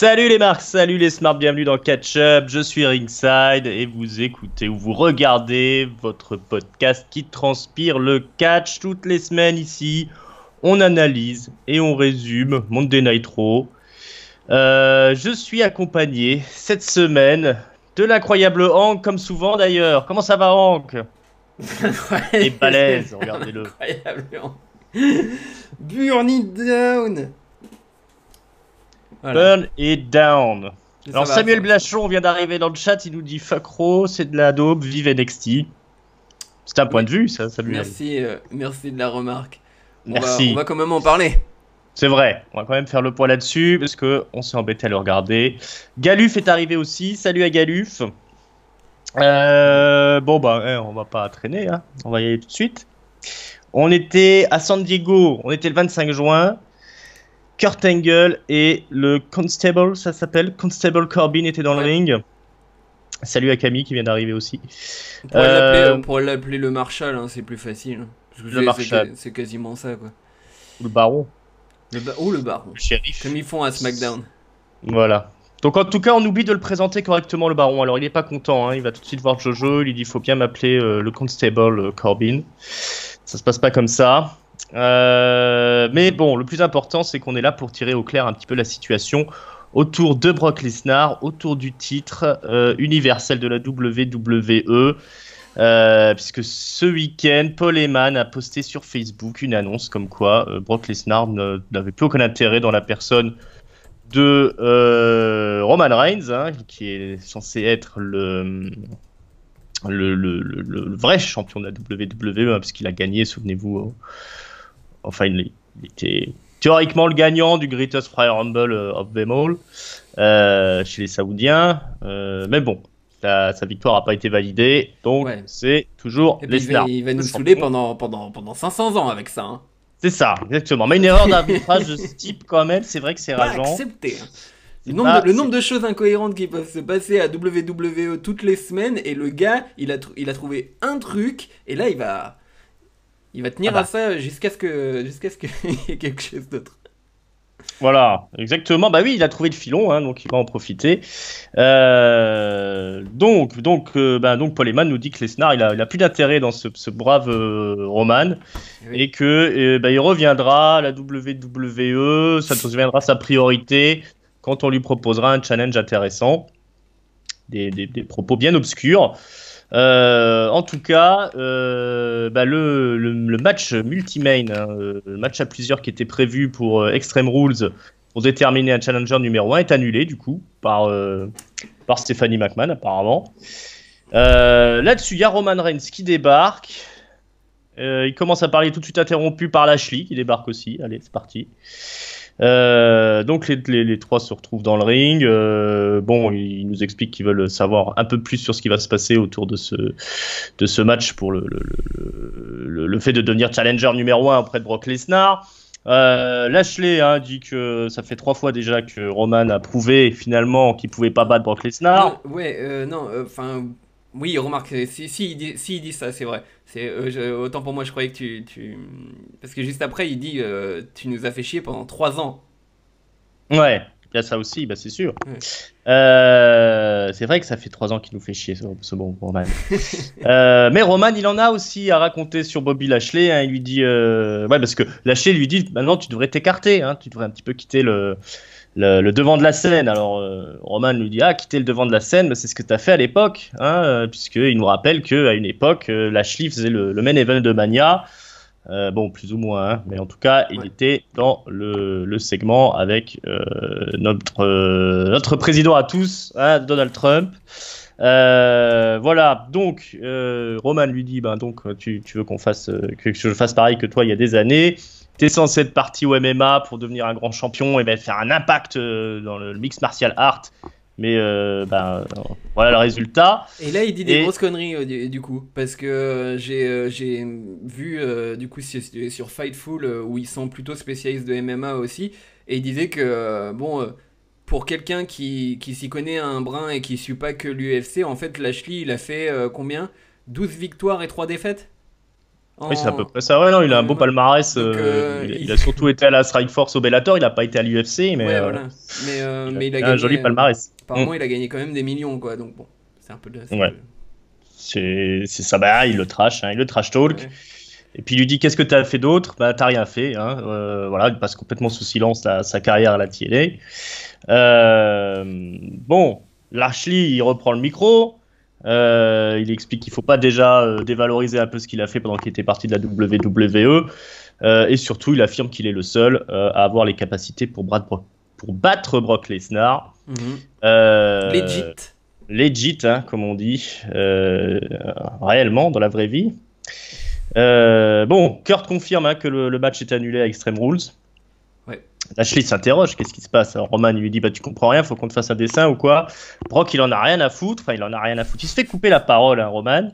Salut les marques, salut les smarts, bienvenue dans Catch Up, je suis Ringside et vous écoutez ou vous regardez votre podcast qui transpire le catch toutes les semaines ici. On analyse et on résume Monday Night Raw. Je suis accompagné cette semaine de l'incroyable Hank, comme souvent d'ailleurs. Comment ça va Hank? Et balèze, regardez-le. Incroyablement. Burn it down. Voilà. Burn it down. Alors Ça va, Samuel ça va. Blachon vient d'arriver dans le chat, il nous dit fuck Raw, c'est de la daube, vive NXT. C'est un point de vue ça, Samuel. Merci de la remarque. Merci. On va quand même en parler. C'est vrai, on va quand même faire le point là-dessus parce que on s'est embêté à le regarder. Galuf est arrivé aussi, salut à Galuf. On va pas traîner, hein. On va y aller tout de suite. On était à San Diego, on était le 25 juin. Kurt Angle et le Constable, ça s'appelle Constable Corbin était dans le ring. Salut à Camille qui vient d'arriver aussi. On pourrait l'appeler le Marshal, hein, c'est plus facile. Parce que Le Marshal. c'est quasiment ça, quoi. Le Baron. Le Baron. Le shérif. Comme ils font à SmackDown. Voilà. Donc en tout cas, on oublie de le présenter correctement, le Baron. Alors il est pas content, hein. Il va tout de suite voir Jojo. Il lui dit il faut bien m'appeler le Constable Corbin. Ça se passe pas comme ça. Mais bon, le plus important, c'est qu'on est là pour tirer au clair un petit peu la situation autour de Brock Lesnar, autour du titre universel de la WWE. Puisque ce week-end, Paul Heyman a posté sur Facebook une annonce comme quoi Brock Lesnar n'avait plus aucun intérêt dans la personne de Roman Reigns, hein, qui est censé être le vrai champion de la WWE, hein, puisqu'il a gagné, souvenez-vous. Enfin, il était théoriquement le gagnant du Greatest Royal Rumble of them all chez les Saoudiens. Mais bon, sa victoire n'a pas été validée, donc c'est toujours Lesnar. Il va nous saouler pendant 500 ans avec ça. Hein. C'est ça, exactement. Mais une erreur d'arbitrage de ce type, quand même, c'est vrai que c'est rageant. Accepté. Hein. Le nombre de choses incohérentes qui peuvent se passer à WWE toutes les semaines, et le gars, il a trouvé un truc, et là, il va tenir à ça jusqu'à ce qu'il y ait quelque chose d'autre. Voilà, exactement. Bah oui, il a trouvé le filon, hein, donc il va en profiter. Donc Paul Heyman nous dit que Lesnar, il a plus d'intérêt dans ce brave Roman, et que il reviendra à la WWE, ça deviendra sa priorité quand on lui proposera un challenge intéressant. Des propos bien obscurs. En tout cas, le match multi-main, hein, le match à plusieurs qui était prévu pour Extreme Rules pour déterminer un challenger numéro 1 est annulé du coup par Stephanie McMahon apparemment. Là-dessus, il y a Roman Reigns qui débarque. Il commence à parler tout de suite interrompu par Lashley qui débarque aussi. Allez, c'est parti. Donc les trois se retrouvent dans le ring. Ils nous expliquent qu'ils veulent savoir un peu plus sur ce qui va se passer autour de ce match pour le fait de devenir challenger numéro 1 auprès de Brock Lesnar. Lashley dit que ça fait 3 fois déjà que Roman a prouvé finalement qu'il pouvait pas battre Brock Lesnar. Oui, remarque, il dit ça, c'est vrai. Autant pour moi, je croyais que tu... Parce que juste après, il dit tu nous as fait chier pendant 3 ans. Ouais, il y a ça aussi, c'est sûr. Ouais. C'est vrai que ça fait 3 ans qu'il nous fait chier, ce bon Roman. Mais Roman, il en a aussi à raconter sur Bobby Lashley. Hein, il lui dit... parce que Lashley lui dit, maintenant, tu devrais t'écarter. Hein, tu devrais un petit peu quitter le devant de la scène. Alors Roman lui dit quitter le devant de la scène, c'est ce que tu as fait à l'époque, hein, puisqu'il nous rappelle qu'à une époque Lashley faisait le main event de Mania, plus ou moins, hein, mais en tout cas il était dans le segment avec notre président à tous, hein, Donald Trump. Voilà, donc Roman lui dit donc tu veux que je fasse pareil que toi il y a des années. T'es censé être parti au MMA pour devenir un grand champion et faire un impact dans le mix martial art. Mais voilà le résultat. Et là, il dit des grosses conneries du coup. Parce que j'ai vu du coup sur Fightful où ils sont plutôt spécialistes de MMA aussi. Et il disait que pour quelqu'un qui s'y connaît un brin et qui suit pas que l'UFC, en fait, Lashley, il a fait combien 12 victoires et 3 défaites. Oui, c'est à peu près ça. Ouais, non, il a en un beau MMA. palmarès. Donc, Il a surtout été à la Strikeforce au Bellator. Il n'a pas été à l'UFC, mais ouais, voilà. Mais il a il a un gagné. joli palmarès. Apparemment, il a gagné quand même des millions, quoi. Donc bon, c'est un peu. C'est un Ouais, peu... c'est ça. Bah, il le trash, hein, il le trash talk. Ouais. Et puis il lui dit qu'est-ce que t'as fait d'autre? Bah, t'as rien fait. Hein. Voilà, il passe complètement sous silence sa carrière à la TNA. Bon, Lashley, il reprend le micro. Il explique qu'il faut pas déjà dévaloriser un peu ce qu'il a fait pendant qu'il était parti de la WWE. Et surtout, il affirme qu'il est le seul à avoir les capacités pour battre Brock Lesnar. Mhm. Euh, Legit. Legit, hein, comme on dit, réellement dans la vraie vie. Bon, Kurt confirme hein, que le match est annulé à Extreme Rules. Ouais. Lashley s'interroge, qu'est-ce qui se passe? Alors, Roman lui dit bah tu comprends rien, faut qu'on te fasse un dessin ou quoi? Brock il en a rien à foutre, enfin il en a rien à foutre, il se fait couper la parole, hein, Roman.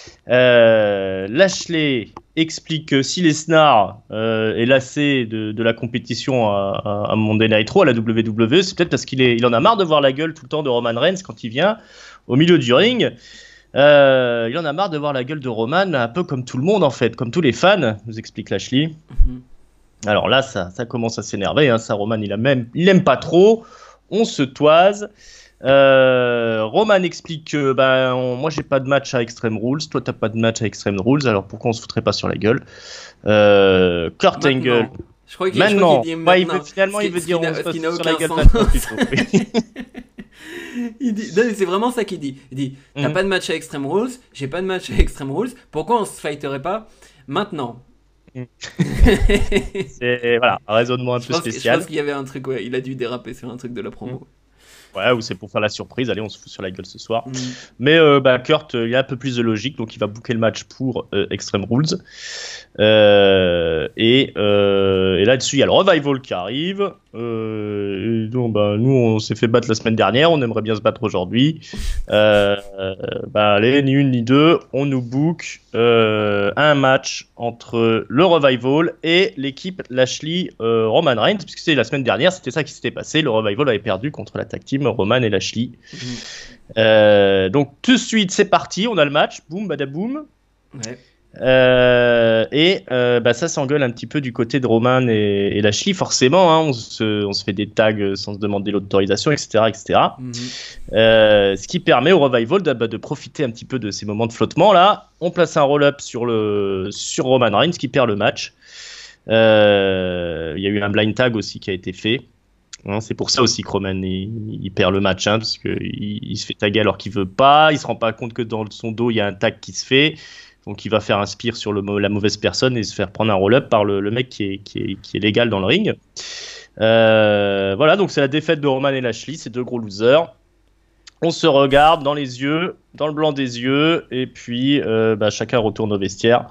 Lashley explique que si Lesnar est lassé de la compétition à Monday Night Raw, à la WWE, c'est peut-être parce il en a marre de voir la gueule tout le temps de Roman Reigns quand il vient au milieu du ring. Il en a marre de voir la gueule de Roman, un peu comme tout le monde en fait, comme tous les fans, nous explique Lashley. Mhm. Alors là, ça commence à s'énerver. Hein. Ça, Roman, il aime pas trop. On se toise. Roman explique que moi, j'ai pas de match à Extreme Rules. Toi, t'as pas de match à Extreme Rules. Alors pourquoi on se foutrait pas sur la gueule? Kurt Angle. Maintenant. Je crois qu'il Maintenant. dit Ouais, maintenant. finalement, il veut Ce dire qui on se ce qui passe n'a sur la aucun gueule sens. maintenant plutôt. Oui. Il dit, non, mais c'est vraiment ça qu'il dit. Il dit, t'as Mhm. pas de match à Extreme Rules, j'ai pas de match à Extreme Rules, pourquoi on se fighterait pas maintenant? Mhm. C'est voilà, un raisonnement un peu Je pense spécial. qu'il y avait un truc, ouais, il a dû déraper sur un truc de la Mhm. promo. Ouais, ou c'est pour faire la surprise. Allez, on se fout sur la gueule ce soir. Mm. Mais Kurt, il a un peu plus de logique, donc il va booker le match pour Extreme Rules. Et là-dessus, il y a le Revival qui arrive. Et donc, nous, on s'est fait battre la semaine dernière. On aimerait bien se battre aujourd'hui. Allez, ni une ni deux. On nous book un match entre le Revival et l'équipe Lashley Roman Reigns. Puisque c'est la semaine dernière, c'était ça qui s'était passé. Le Revival avait perdu contre la tag team Roman et Lashley. Donc tout de suite c'est parti, on a le match, boum badaboum. Ouais. Ça s'engueule un petit peu du côté de Roman et Lashley, forcément, hein, on se fait des tags sans se demander l'autorisation, etc. etc. Mhm. Ce qui permet au Revival de profiter un petit peu de ces moments de flottement là. On place un roll-up sur Roman Reigns qui perd le match. Il y a eu un blind tag aussi qui a été fait. Hein, c'est pour ça aussi que Roman il perd le match, hein, parce qu'il il se fait taguer alors qu'il veut pas, il se rend pas compte que dans son dos il y a un tag qui se fait, donc il va faire un spear sur la mauvaise personne et se faire prendre un roll-up par le mec qui est légal dans le ring. Voilà, donc c'est la défaite de Roman et Lashley, ces deux gros losers. On se regarde dans les yeux, dans le blanc des yeux, et puis chacun retourne au vestiaire.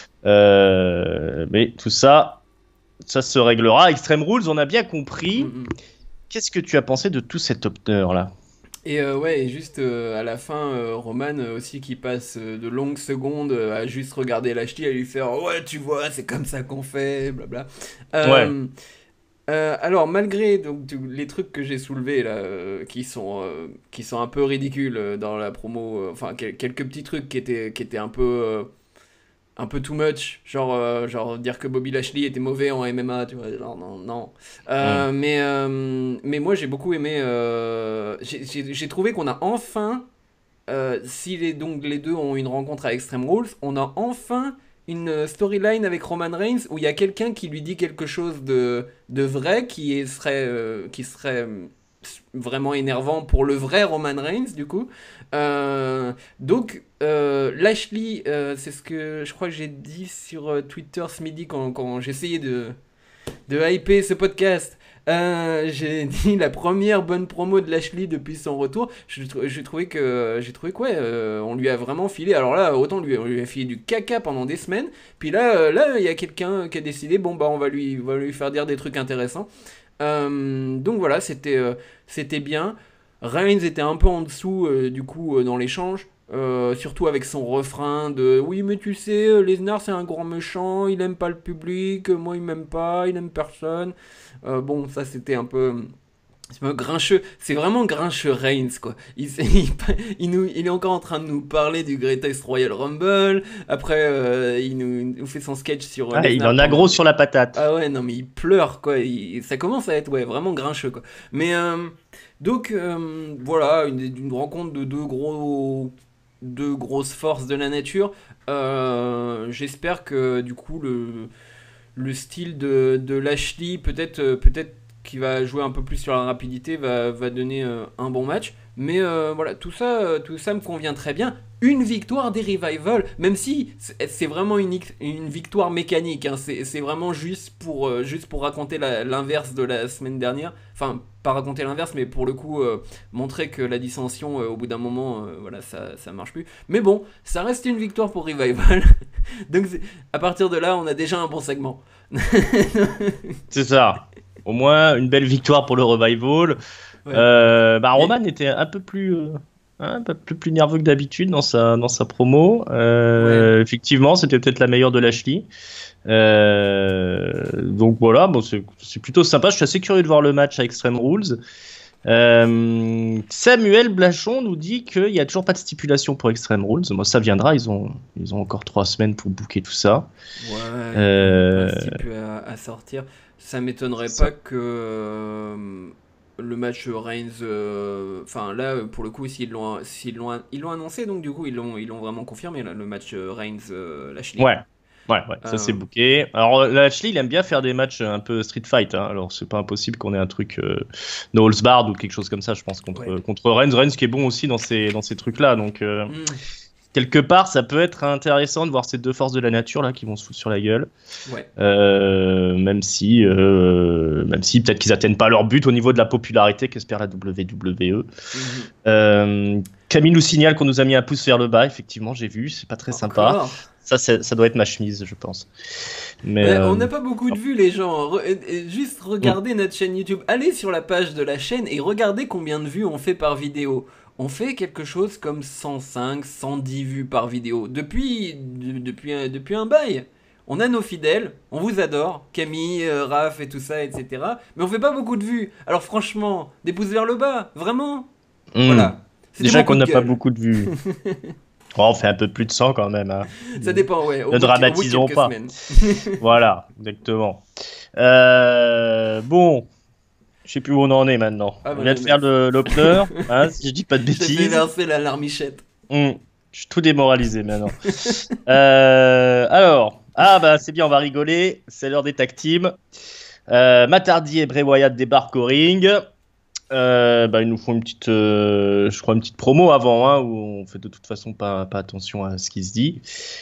Mais tout ça. Ça se réglera. Extreme Rules, on a bien compris. Mhm. Qu'est-ce que tu as pensé de tout cet opener là? Et ouais, et juste à la fin, Roman aussi qui passe de longues secondes à juste regarder Lashley, à lui faire ouais, tu vois, c'est comme ça qu'on fait, blabla. Ouais. Alors, malgré donc, les trucs que j'ai soulevés là, qui sont un peu ridicules dans la promo, enfin quelques petits trucs qui étaient un peu too much, genre dire que Bobby Lashley était mauvais en MMA, tu vois, non, non, non. Mm. Mais moi j'ai beaucoup aimé, j'ai trouvé qu'on a enfin, si donc les deux ont une rencontre à Extreme Rules, on a enfin une storyline avec Roman Reigns où il y a quelqu'un qui lui dit quelque chose de vrai qui serait vraiment énervant pour le vrai Roman Reigns du coup. Lashley, c'est ce que je crois que j'ai dit sur Twitter ce midi quand j'essayais de hyper ce podcast. J'ai dit la première bonne promo de Lashley depuis son retour. J'ai trouvé que ouais, on lui a vraiment filé. Alors là, autant on lui a filé du caca pendant des semaines. Puis là, il y a quelqu'un qui a décidé, bon on va lui faire dire des trucs intéressants. Donc voilà, c'était bien. Reigns était un peu en dessous du coup dans l'échange. Surtout avec son refrain de oui mais tu sais Lesnar c'est un grand méchant, il aime pas le public, moi il m'aime pas, il aime personne. Bon ça c'était un peu C'est pas grincheux, c'est vraiment grincheux Reigns quoi. Il est encore en train de nous parler du Greatest Royal Rumble. Après, il nous fait son sketch sur Ah, il Lesnar en a pendant. gros sur la patate. Ah ouais, non mais il pleure quoi. Ça commence à être ouais, vraiment grincheux quoi. Mais donc voilà, une rencontre de deux grosses forces de la nature. J'espère que du coup le style de Lashley, peut-être qui va jouer un peu plus sur la rapidité, va donner un bon match. Mais voilà, tout ça me convient très bien. Une victoire des Revival, même si c'est vraiment une victoire mécanique, hein, c'est vraiment juste pour raconter l'inverse de la semaine dernière. Enfin, pas raconter l'inverse, mais pour le coup, montrer que la dissension, au bout d'un moment, voilà, ça marche plus. Mais bon, ça reste une victoire pour Revival. Donc à partir de là, on a déjà un bon segment. C'est ça. Au moins, une belle victoire pour le Revival. Ouais. Et, Roman était un peu plus nerveux que d'habitude dans sa promo. ouais. Effectivement, c'était peut-être la meilleure de Lashley. Donc voilà, bon, c'est plutôt sympa. Je suis assez curieux de voir le match à Extreme Rules. Samuel Blachon nous dit qu'il n'y a toujours pas de stipulation pour Extreme Rules. Moi, ça viendra. Ils ont encore 3 semaines pour booker tout ça. Ouais, il y a plein de Euh, principes à sortir. Ça m'étonnerait ça- pas que le match Reigns. Enfin, là, pour le coup, ils l'ont annoncé, donc du coup, ils l'ont vraiment confirmé, là, le match Reigns Lashley. ouais. Ouais, ça c'est Euh, booké. Alors Lashley, il aime bien faire des matchs un peu street fight, hein. Alors c'est pas impossible qu'on ait un truc no holds barred ou quelque chose comme ça, je pense, ouais. contre Reigns. Reigns qui est bon aussi dans ces trucs-là. Donc Hmm, quelque part, ça peut être intéressant de voir ces deux forces de la nature là qui vont se foutre sur la gueule. ouais. Même si peut-être qu'ils atteignent pas leur but au niveau de la popularité qu'espère la WWE. Mhm. Camille nous signale qu'on nous a mis un pouce vers le bas. Effectivement, j'ai vu, c'est pas très sympa. Encore. Ça doit être ma chemise, je pense. Mais Ouais, on n'a pas beaucoup de vues, les gens. Juste mm, regardez notre chaîne YouTube. Allez sur la page de la chaîne et regardez combien de vues on fait par vidéo. On fait quelque chose comme 105, 110 vues par vidéo. Depuis un bail. On a nos fidèles, on vous adore, Camille, Raph et tout ça, etc. Mais on fait pas beaucoup de vues. Alors franchement, des pouces vers le bas, vraiment. mm. Voilà. C'était Déjà mon coup qu'on de n'a pas gueule. beaucoup de vues. Oh, on fait un peu plus de 100 quand même, hein. Ça dépend, ouais, Ne au bout de dramatisons quelques pas. semaines. Voilà, exactement. Bon, je sais plus où on en est maintenant. Ah, On vient voilà, de faire l'opener, hein, si je dis pas de je t'ai fait bêtises. verser la larmichette. Je suis tout démoralisé maintenant. Alors, bah c'est bien, on va rigoler. C'est l'heure des tag teams. Matt Hardy et Bray Wyatt débarquent au ring. Ils nous font je crois une petite promo avant, hein, où on fait de toute façon pas attention à ce qui se dit.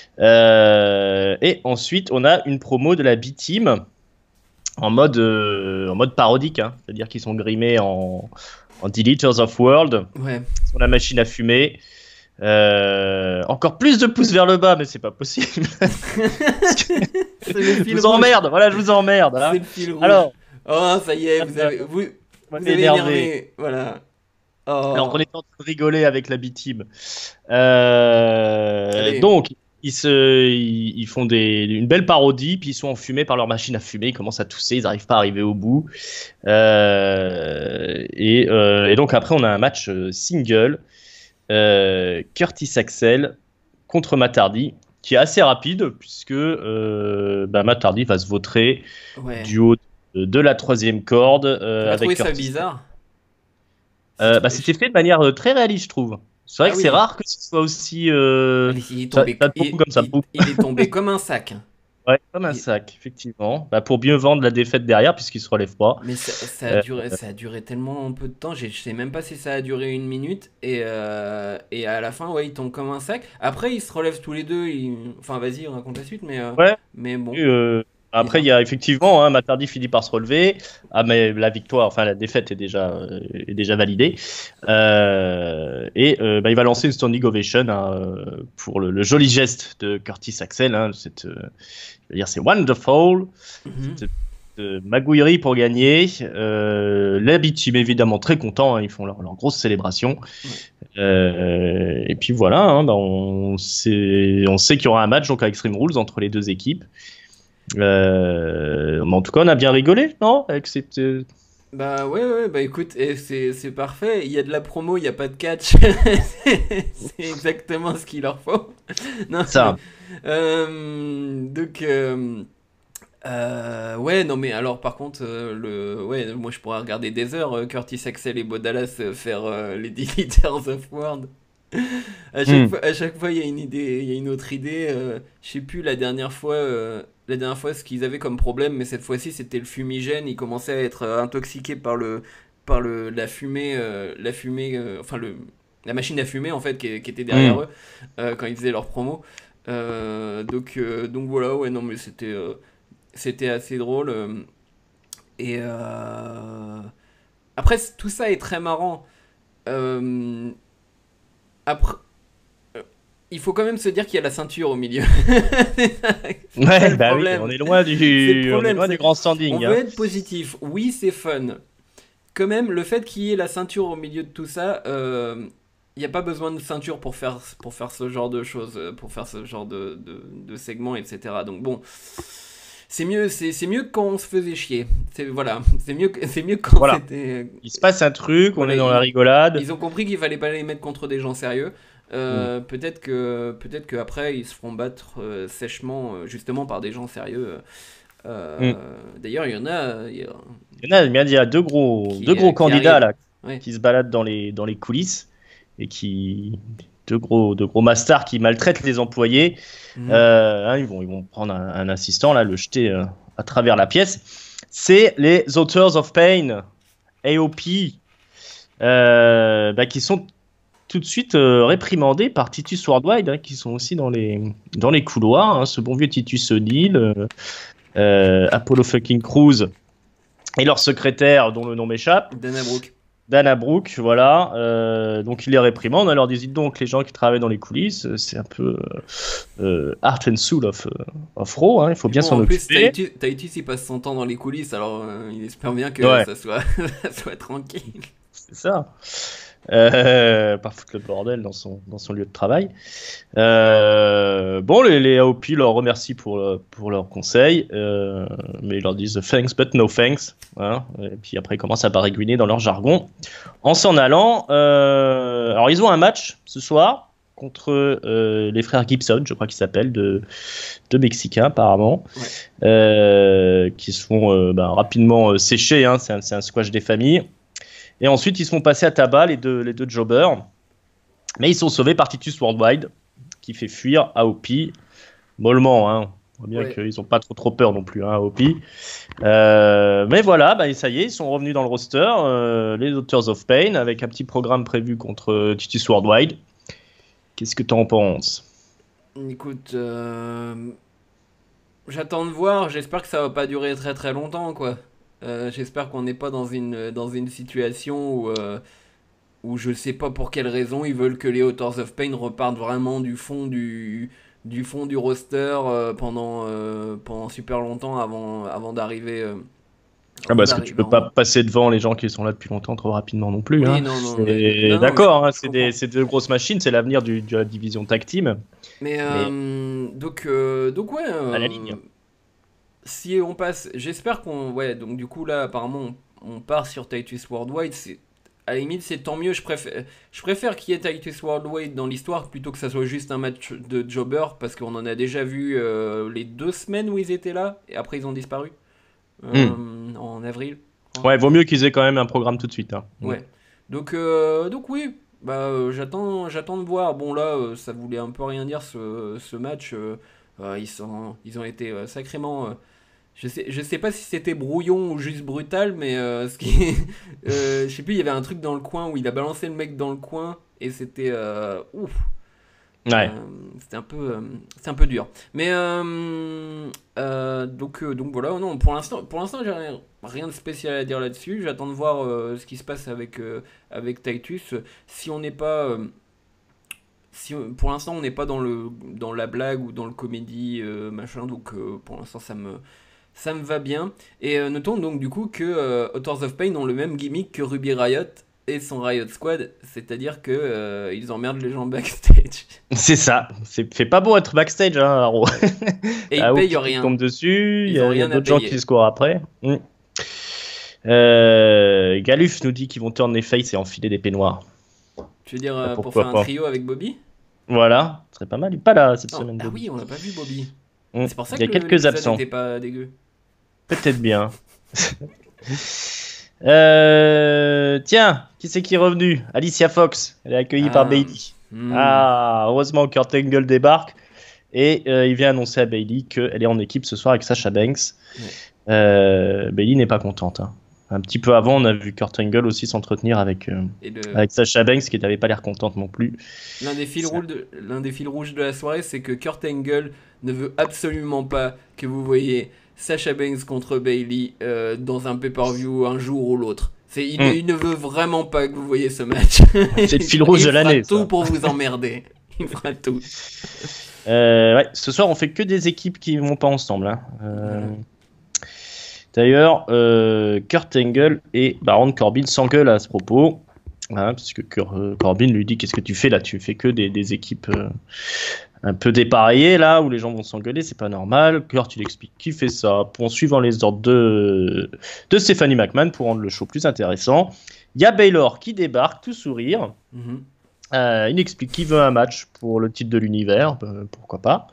Et ensuite, on a une promo de la B-Team en mode parodique, hein, c'est-à-dire qu'ils sont grimés en Deleters of World Ouais. sur la machine à fumer. Encore plus de pouces vers le bas, mais c'est pas possible. C'est le Je fil vous rouge. emmerde, voilà, je vous emmerde, C'est hein. le fil rouge. Alors, Oh, ça y est, on vous est avez énervé. énervé. Voilà. Alors Oh. qu'on est en train de rigoler avec la B-Team. Allez. Donc, ils font une belle parodie, puis ils sont enfumés par leur machine à fumer, ils commencent à tousser, ils n'arrivent pas à arriver au bout. Et donc après, on a un match single, Curtis Axel contre Matt Hardy, qui est assez rapide, puisque Matt Hardy va se vautrer Ouais. du haut de la troisième corde T'as pas avec trouvé ça Curtis. bizarre? C'était fait de manière très réaliste, je trouve. C'est vrai Ah que c'est oui. rare que ce soit aussi. Il est tombé, Ça tombe comme ça. Boum. il est tombé comme un sac. Ouais, comme un Il- sac, effectivement. Pour mieux vendre la défaite derrière, puisqu'il se relève pas. Mais Euh, ça a duré tellement peu de temps. Je sais même pas si ça a duré une minute. Et à la fin, ouais, il tombe comme un sac. Après, ils se relèvent tous les deux. Enfin, vas-y, raconte la suite. ouais. Mais bon, Après, il bizarre. y a effectivement, hein, Matt Hardy finit par se relever. Ah, mais la victoire, enfin la défaite est déjà validée. Il va lancer une standing ovation, hein, pour le joli geste de Curtis Axel, hein, je veux dire, c'est wonderful. Mhm. Magouillerie pour gagner. La B-Team évidemment très content, hein, ils font leur grosse célébration. Ouais. Et puis voilà, hein, on sait qu'il y aura un match donc à Extreme Rules entre les deux équipes. Mais en tout cas, on a bien rigolé, non? Avec cette. Bah ouais, bah écoute, c'est parfait. Il y a de la promo, il n'y a pas de catch. C'est exactement ce qu'il leur faut. Non, mais. Ça. Donc. Ouais, non, mais alors par contre, ouais, moi je pourrais regarder des heures Curtis Axel et Bo Dallas faire les Deleters of World. Hmm. À chaque fois, il y a une idée, il y a une autre idée. Je sais plus la dernière fois ce qu'ils avaient comme problème, mais cette fois-ci c'était le fumigène. Ils commençaient à être intoxiqués la fumée, enfin la machine à fumer en fait qui était derrière Hmm. eux quand ils faisaient leur promo. Donc voilà, ouais, non, mais c'était assez drôle. Et après, tout ça est très marrant. Euh, Après, il faut quand même se dire qu'il y a la ceinture au milieu. C'est ça Ouais, le bah oui, problème. on est loin du grand On standing, veut hein. être positif. Oui, c'est fun. Quand même, le fait qu'il y ait la ceinture au milieu de tout ça, il n'y a pas besoin de ceinture pour faire ce genre de choses, pour faire ce genre de segments, etc. Donc bon, c'est mieux que quand on se faisait chier. Voilà, c'est mieux que quand Voilà. c'était. Il se passe un truc, on Voilà, est dans la rigolade. ils ont compris qu'il fallait pas les mettre contre des gens sérieux. Hmm. Peut-être que après ils se feront battre sèchement justement par des gens sérieux. Hmm. D'ailleurs, Il y a deux gros qui candidats arrive. là Ouais. qui se baladent dans les coulisses et deux gros masters qui maltraitent les employés. Mhm. Ils vont prendre un assistant là, le jeter à travers la pièce. C'est les Authors of Pain, AOP, qui sont tout de suite réprimandés par Titus Worldwide, hein, qui sont aussi dans les couloirs. Hein, ce bon vieux Titus O'Neill, Apollo fucking Crews et leur secrétaire dont le nom m'échappe. Dana Brooke. Dana Brooke, voilà. Donc il les réprimande. Alors dites donc, les gens qui travaillent dans les coulisses, c'est un peu art and soul of Raw. Hein, il faut Puis bien bon, s'en en plus, occuper. Titus il passe son temps dans les coulisses, alors il espère bien que Ouais, ça soit, ça soit tranquille. c'est ça. Pas foutre le bordel dans son lieu de travail. Bon, les AOP leur remercient pour leurs conseils, mais ils leur disent thanks but no thanks. Hein, et puis après, ils commencent à baragouiner dans leur jargon. En s'en allant, alors ils ont un match ce soir contre les frères Gibson, je crois qu'ils s'appellent, de Mexicains apparemment, Ouais. qui se font rapidement sécher. Hein, c'est un squash des familles. Et ensuite, ils se font passer à tabac, les deux jobbers. Mais ils sont sauvés par Titus Worldwide, qui fait fuir AOP mollement. Hein. On voit bien Ouais. qu'ils n'ont pas trop peur non plus, hein, AOP. Mais voilà, ça y est, ils sont revenus dans le roster, les Authors of Pain, avec un petit programme prévu contre Titus Worldwide. Qu'est-ce que tu en penses? Écoute, j'attends de voir, j'espère que ça va pas durer très très longtemps, quoi. J'espère qu'on n'est pas dans une situation où je sais pas pour quelle raison ils veulent que les Authors of Pain repartent vraiment du fond du roster pendant super longtemps avant d'arriver Ah avant parce que tu d'arriver peux pas en. passer devant les gens qui sont là depuis longtemps trop rapidement non plus. Oui, Hein. non, non, mais non, non, D'accord, hein, je comprends. c'est deux grosses machines, c'est l'avenir de la division tag team, Mais mais donc ouais, à la ligne. si on passe, j'espère qu'on, ouais, donc du coup là apparemment on part sur Titus Worldwide, c'est à la limite c'est tant mieux, je préfère qu'il y ait Titus Worldwide dans l'histoire plutôt que ça soit juste un match de jobber parce qu'on en a déjà vu les 2 semaines où ils étaient là et après ils ont disparu Hmm. en avril, je crois. Ouais, vaut mieux qu'ils aient quand même un programme tout de suite. Hein. Hmm. Ouais. Donc oui, j'attends de voir. Bon là, ça voulait un peu rien dire ce match. Ils ont été sacrément. Je sais pas si c'était brouillon ou juste brutal, mais je sais plus. Il y avait un truc dans le coin où il a balancé le mec dans le coin et c'était ouf. Ouais. C'était un peu dur. Mais donc voilà, non, pour l'instant, j'ai rien de spécial à dire là-dessus. J'attends de voir ce qui se passe avec Titus. Si on n'est pas, pour l'instant, on n'est pas dans la blague ou dans le comédie machin. Donc pour l'instant, ça me va bien. Et notons donc du coup que Authors of Pain ont le même gimmick que Ruby Riot et son Riot Squad, c'est-à-dire que ils emmerdent les gens backstage. C'est ça. Fait pas beau être backstage, hein, Haro. Et ils Ah, payent qui rien. tombe dessus, Ils ont il y a rien à d'autres gens qui payer. se courent après. Galuf nous dit qu'ils vont turn les face et enfiler des peignoirs. Tu veux dire pour Pourquoi faire un pas. trio avec Bobby? Voilà, ce serait pas mal. Il est pas là cette Non. semaine. Ah Bobby. oui, on l'a pas vu Bobby. Mm. C'est pour ça Il y que a quelques l'épisode absents. n'était pas dégueu. Peut-être bien. Tiens, qui c'est qui est revenu? Alicia Fox. Elle est accueillie par Bailey. Ah, heureusement Kurt Angle débarque. Et il vient annoncer à Bailey qu'elle est en équipe ce soir avec Sasha Banks. Ouais. Bailey n'est pas contente. Hein. Un petit peu avant, on a vu Kurt Angle aussi s'entretenir avec Sasha Banks, qui n'avait pas l'air contente non plus. L'un des fils rouges de la soirée, c'est que Kurt Angle ne veut absolument pas que vous voyez Sasha Banks contre Bailey dans un pay-per-view un jour ou l'autre. Il ne veut vraiment pas que vous voyez ce match. C'est le fil rouge de l'année. Il fera tout pour vous emmerder. Il fera tout. Ouais, ce soir, on fait que des équipes qui vont pas ensemble. Hein. D'ailleurs, Kurt Angle et Baron Corbin s'engueulent à ce propos. Hein, parce que Corbin lui dit: qu'est-ce que tu fais là? Tu fais que des équipes un peu dépareillées là, où les gens vont s'engueuler, c'est pas normal. Kurt il explique qu'il fait ça en suivant les ordres de Stephanie McMahon pour rendre le show plus intéressant. Il y a Baylor qui débarque, tout sourire. Il explique qu'il veut un match pour le titre de l'univers, pourquoi pas.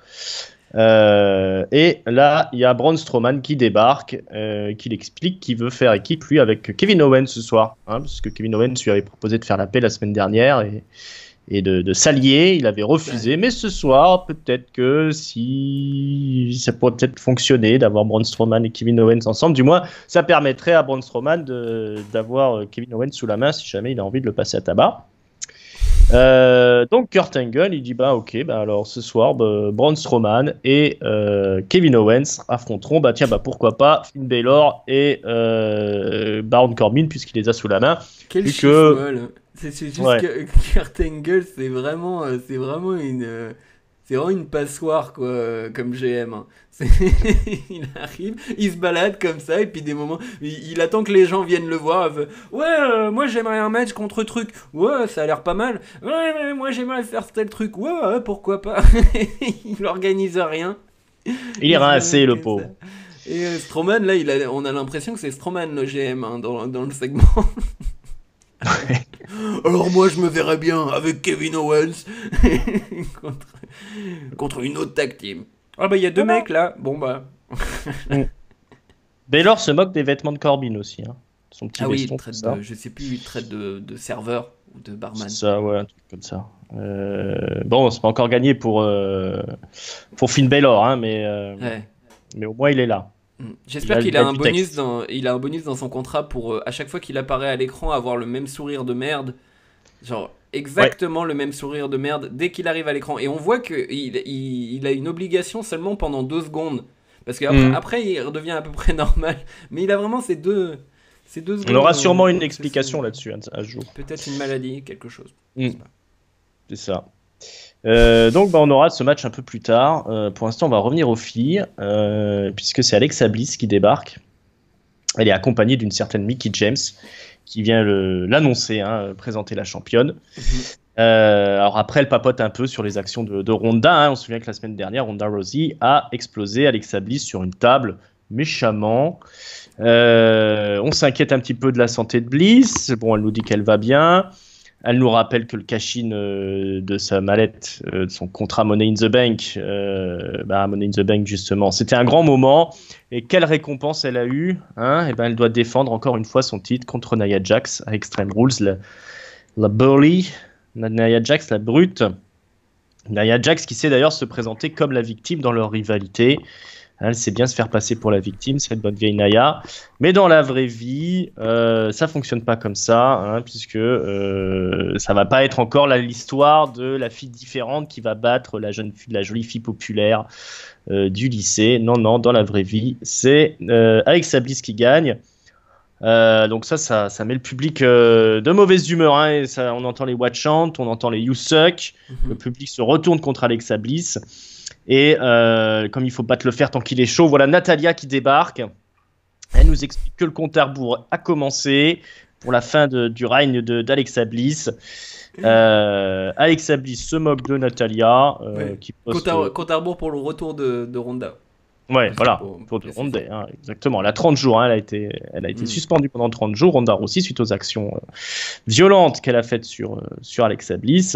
Et là, il y a Braun Strowman qui débarque, qui explique qu'il veut faire équipe lui avec Kevin Owens ce soir, hein, parce que Kevin Owens lui avait proposé de faire la paix la semaine dernière et de s'allier. Il avait refusé, mais ce soir, peut-être que si ça pourrait peut-être fonctionner d'avoir Braun Strowman et Kevin Owens ensemble. Du moins, ça permettrait à Braun Strowman d'avoir Kevin Owens sous la main si jamais il a envie de le passer à tabac. Donc Kurt Angle il dit alors ce soir Braun Strowman et Kevin Owens affronteront pourquoi pas Finn Balor et Baron Corbin puisqu'il les a sous la main. Quel chiffre c'est juste que Kurt Angle c'est vraiment une passoire quoi, comme GM. Hein. Il arrive, il se balade comme ça et puis des moments, il attend que les gens viennent le voir. Moi j'aimerais un match contre truc. Ouais, ça a l'air pas mal. Ouais, mais moi j'aimerais faire tel truc. Ouais, pourquoi pas. Il organise rien. Il est rincé le pauvre. Et Strowman là, on a l'impression que c'est Strowman le GM hein, dans le segment. Alors moi je me verrais bien avec Kevin Owens contre une autre tag team. Ah il y a deux mecs là. Bon Baylor se moque des vêtements de Corbin aussi. Hein. Son petit veston, je sais plus, il traite de serveur ou de barman. C'est ça, ouais, un truc comme ça. Bon, c'est pas encore gagné pour Finn Balor, hein, mais au moins il est là. J'espère qu'il a un bonus dans son contrat pour à chaque fois qu'il apparaît à l'écran avoir le même sourire de merde, genre exactement le même sourire de merde dès qu'il arrive à l'écran. Et on voit qu'il a une obligation seulement pendant 2 secondes parce qu'après il redevient à peu près normal. Mais il a vraiment ces deux secondes. On aura sûrement une explication là-dessus un jour. Peut-être une maladie, quelque chose. C'est ça. Donc on aura ce match un peu plus tard. Pour l'instant on va revenir aux filles puisque c'est Alexa Bliss qui débarque. Elle est accompagnée d'une certaine Mickie James qui vient l'annoncer, présenter la championne. Alors après elle papote un peu sur les actions de Ronda. On se souvient que la semaine dernière Ronda Rousey a explosé Alexa Bliss sur une table méchamment. On s'inquiète un petit peu de la santé de Bliss. Bon, elle nous dit qu'elle va bien. Elle nous rappelle que le cash-in de sa mallette, de son contrat Money in the Bank, Money in the Bank justement, c'était un grand moment. Et quelle récompense elle a eue, hein? Elle doit défendre encore une fois son titre contre Nia Jax à Extreme Rules, la bully, Nia Jax, la brute. Nia Jax qui sait d'ailleurs se présenter comme la victime dans leur rivalité. Elle sait bien se faire passer pour la victime, cette bonne vieille Nia. Mais dans la vraie vie, ça fonctionne pas comme ça, puisque ça va pas être encore l'histoire de la fille différente qui va battre la jolie fille populaire du lycée. Non, dans la vraie vie, c'est Alexa Bliss qui gagne. Donc ça met le public de mauvaise humeur. Et ça, on entend les watch chants, on entend les you suck. Le public se retourne contre Alexa Bliss. Et comme il faut pas te le faire tant qu'il est chaud, voilà Natalia qui débarque. Elle nous explique que le compte à rebours a commencé pour la fin du règne d'Alexa Bliss. Alexa Bliss se moque de Natalia. Compte à rebours pour le retour de Ronda. Ouais, Juste voilà, pour pour de préciser. Ronda, hein, exactement. Elle a 30 jours, hein, elle a été suspendue pendant 30 jours, Ronda Rousey, suite aux actions violentes qu'elle a faites sur Alexa Bliss.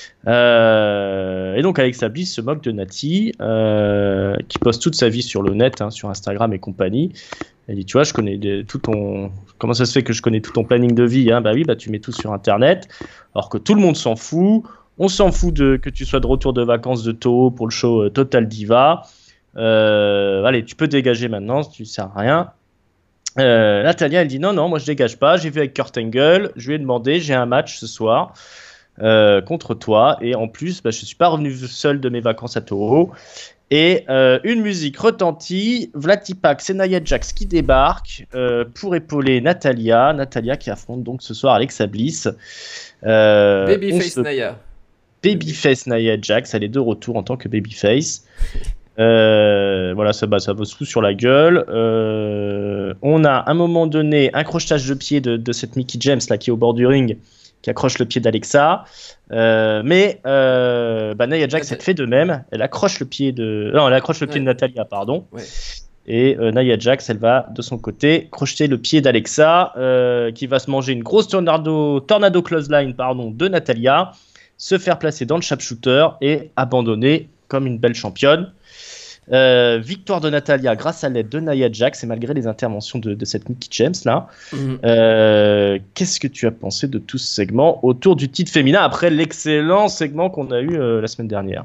Et donc Alexa Bliss se moque de Nati, qui poste toute sa vie sur le net, hein, sur Instagram et compagnie. Elle dit, tu vois, je connais tout ton... Comment ça se fait que je connais tout ton planning de vie, hein? Bah oui, bah tu mets tout sur Internet, alors que tout le monde s'en fout. On s'en fout que tu sois de retour de vacances de Toho pour le show Total Diva. Allez, tu peux dégager maintenant, tu sers à rien. Natalia, elle dit non, moi je dégage pas. J'ai vu avec Kurt Angle, je lui ai demandé, j'ai un match ce soir contre toi. Et en plus, bah, je suis pas revenu seul de mes vacances à Toho. Et une musique retentit. Vlatipak, c'est Nia Jax qui débarque pour épauler Natalia. Natalia qui affronte donc ce soir Alexa Bliss. Babyface Nia. Babyface Nia Jax, elle est de retour en tant que Babyface. Voilà, ça vaut sous sur la gueule. On a à un moment donné un crochetage de pied de cette Mickie James là, qui est au bord du ring, qui accroche le pied d'Alexa. Mais Nia Jax, elle fait de même. Elle accroche le pied de Natalia, pardon. Ouais. Et Nia Jax, elle va de son côté crocheter le pied d'Alexa, qui va se manger une grosse tornado clothesline, de Natalia, se faire placer dans le sharpshooter et abandonner comme une belle championne. Victoire de Natalia grâce à l'aide de Nia Jax et malgré les interventions de cette Mickie James là. Qu'est-ce que tu as pensé de tout ce segment autour du titre féminin après l'excellent segment qu'on a eu la semaine dernière?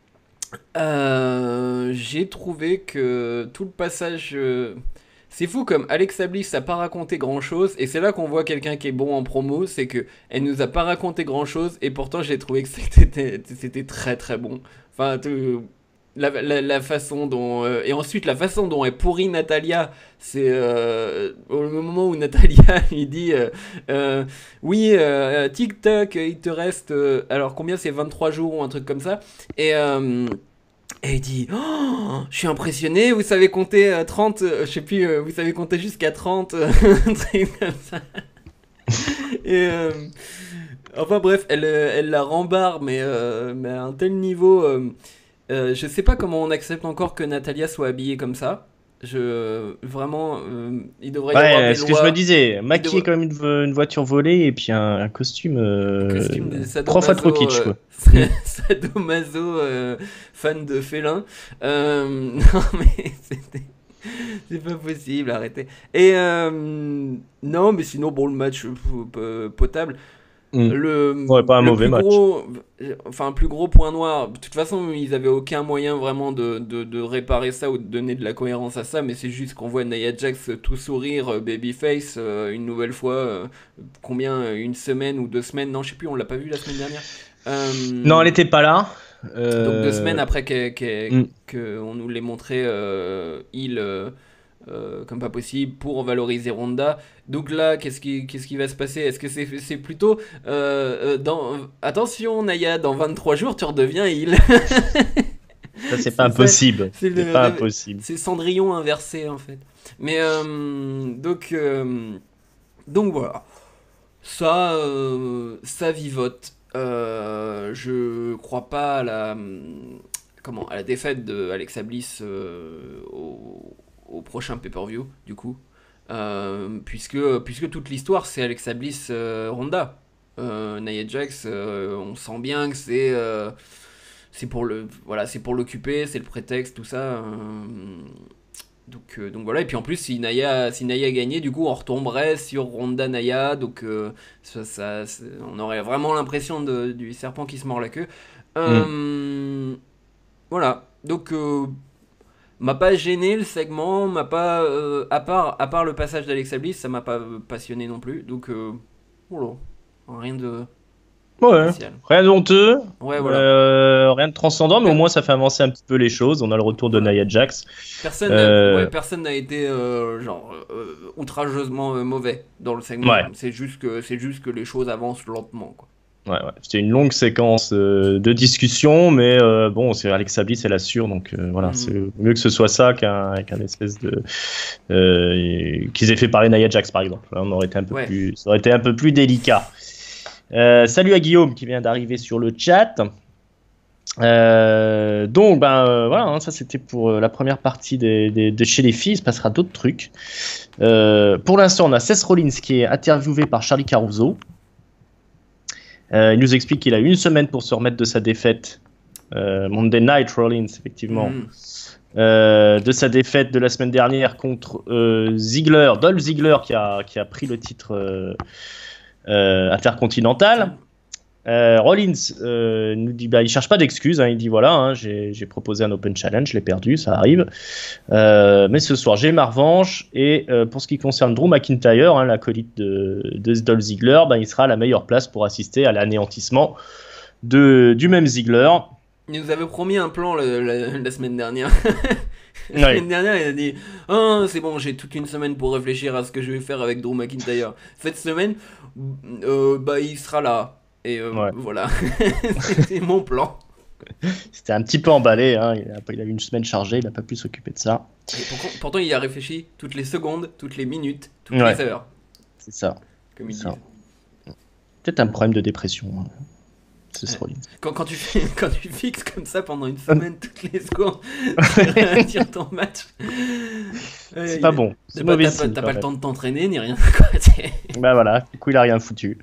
J'ai trouvé que tout le passage... C'est fou comme Alexa Bliss n'a pas raconté grand chose et c'est là qu'on voit quelqu'un qui est bon en promo, c'est que elle nous a pas raconté grand chose et pourtant j'ai trouvé que c'était très très bon. Enfin, la façon dont et ensuite la façon dont elle pourrit Natalia, c'est au moment où Natalia lui dit oui TikTok il te reste alors combien, c'est 23 jours ou un truc comme ça, et il dit oh, je suis impressionné, vous savez compter 30, je sais plus, vous savez compter jusqu'à 30, un truc comme ça. Et enfin bref, elle la rembarre, mais à un tel niveau, je sais pas comment on accepte encore que Natalia soit habillée comme ça. Vraiment, il devrait y avoir des ce lois. que je me disais, maquiller comme une voiture volée et puis un costume, de 3 fois trop kitsch, quoi. Sadomaso, fan de félin. Non mais c'est pas possible, arrêtez. Et non, mais sinon bon, le match potable. Ouais, pas un mauvais match. Un plus gros point noir. De toute façon, ils avaient aucun moyen vraiment de réparer ça ou de donner de la cohérence à ça, mais c'est juste qu'on voit Nia Jax tout sourire, babyface, une nouvelle fois. Une semaine ou 2 semaines? Non, je sais plus, on l'a pas vu la semaine dernière. Non, elle était pas là. Donc 2 semaines après qu'on nous l'ait montré, comme pas possible pour valoriser Ronda. Donc là, qu'est-ce qui va se passer? Est-ce que c'est plutôt attention Naya, dans 23 jours tu redeviens heel? Ça c'est pas impossible. C'est pas impossible. C'est Cendrillon inversé en fait. Mais donc voilà. Ça vivote. Je crois pas à la défaite de Alexa Bliss au prochain pay-per-view du coup, puisque toute l'histoire c'est Alexa Bliss Ronda. Nia Jax, on sent bien que c'est pour l'occuper, c'est le prétexte, tout ça. Donc voilà, et puis en plus si Nia gagnait, du coup on retomberait sur Ronda Nia, donc on aurait vraiment l'impression du serpent qui se mord la queue. Voilà, donc m'a pas gêné le segment, m'a pas à part le passage d'Alexa Bliss, ça m'a pas passionné non plus, donc voilà, rien de spécial. Rien de honteux, voilà. rien de transcendant, mais au moins ça fait avancer un petit peu les choses. On a le retour de Nia Jax. Personne n'a été outrageusement mauvais dans le segment. Ouais. C'est juste que les choses avancent lentement, quoi. Ouais. C'était une longue séquence de discussion, mais bon, c'est Alexa Bliss, elle assure, donc voilà, c'est mieux que ce soit ça qu'un espèce de qu'ils aient fait parler Nia Jax par exemple. Là, ça aurait été un peu plus délicat. Salut à Guillaume qui vient d'arriver sur le chat. Donc, voilà, hein, ça c'était pour la première partie de chez les filles. Il se passera d'autres trucs. Pour l'instant, on a Seth Rollins qui est interviewé par Charlie Caruso. Il nous explique qu'il a eu une semaine pour se remettre de sa défaite. Monday Night Rollins, effectivement. De sa défaite de la semaine dernière contre Ziggler, Dolph Ziggler qui a pris le titre intercontinental. Rollins nous dit il cherche pas d'excuses, hein, il dit voilà, hein, j'ai proposé un Open Challenge, je l'ai perdu, ça arrive, mais ce soir j'ai ma revanche. Et pour ce qui concerne Drew McIntyre, hein, l'acolyte de Dolph Ziggler, il sera à la meilleure place pour assister à l'anéantissement du même Ziggler. Il nous avait promis un plan la semaine dernière. La semaine dernière, il a dit c'est bon, j'ai toute une semaine pour réfléchir à ce que je vais faire avec Drew McIntyre. Cette semaine, il sera là. Et voilà, c'était mon plan. C'était un petit peu emballé, hein. Il a eu une semaine chargée, il n'a pas pu s'occuper de ça. Et pourtant, il y a réfléchi toutes les secondes, toutes les minutes, toutes les heures. C'est ça. Comme il dit. Peut-être un problème de dépression. Hein. Quand tu fixes comme ça pendant une semaine, toutes les secondes, tu tires ton match. C'est pas bon. C'est mauvais. T'as pas le temps de t'entraîner ni rien. Voilà, du coup, il a rien foutu.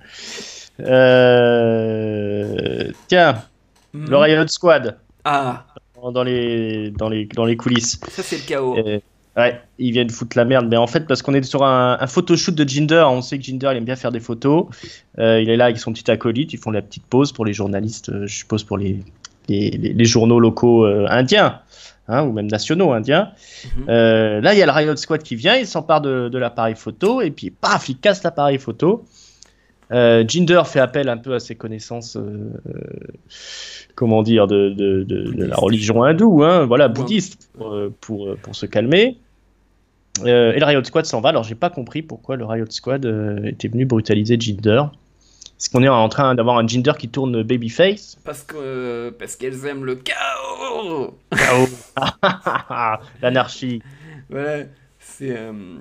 Tiens, le Riot Squad. Dans les coulisses. Ça, c'est le chaos. Ils viennent foutre la merde, mais en fait, parce qu'on est sur un photoshoot de Jinder, on sait que Jinder il aime bien faire des photos. Il est là avec son petit acolyte, ils font la petite pause pour les journalistes, je suppose pour les journaux locaux indiens, hein, ou même nationaux indiens. Là, il y a le Riot Squad qui vient, il s'empare de l'appareil photo, et puis paf, il casse l'appareil photo. Jinder fait appel un peu à ses connaissances, comment dire, de la religion hindoue, hein, voilà, bouddhiste, pour se calmer. Et le Riot Squad s'en va. Alors j'ai pas compris pourquoi le Riot Squad était venu brutaliser Jinder. Est-ce qu'on est en train d'avoir un Jinder qui tourne babyface? Parce qu'elles aiment le chaos. L'anarchie. Voilà, c'est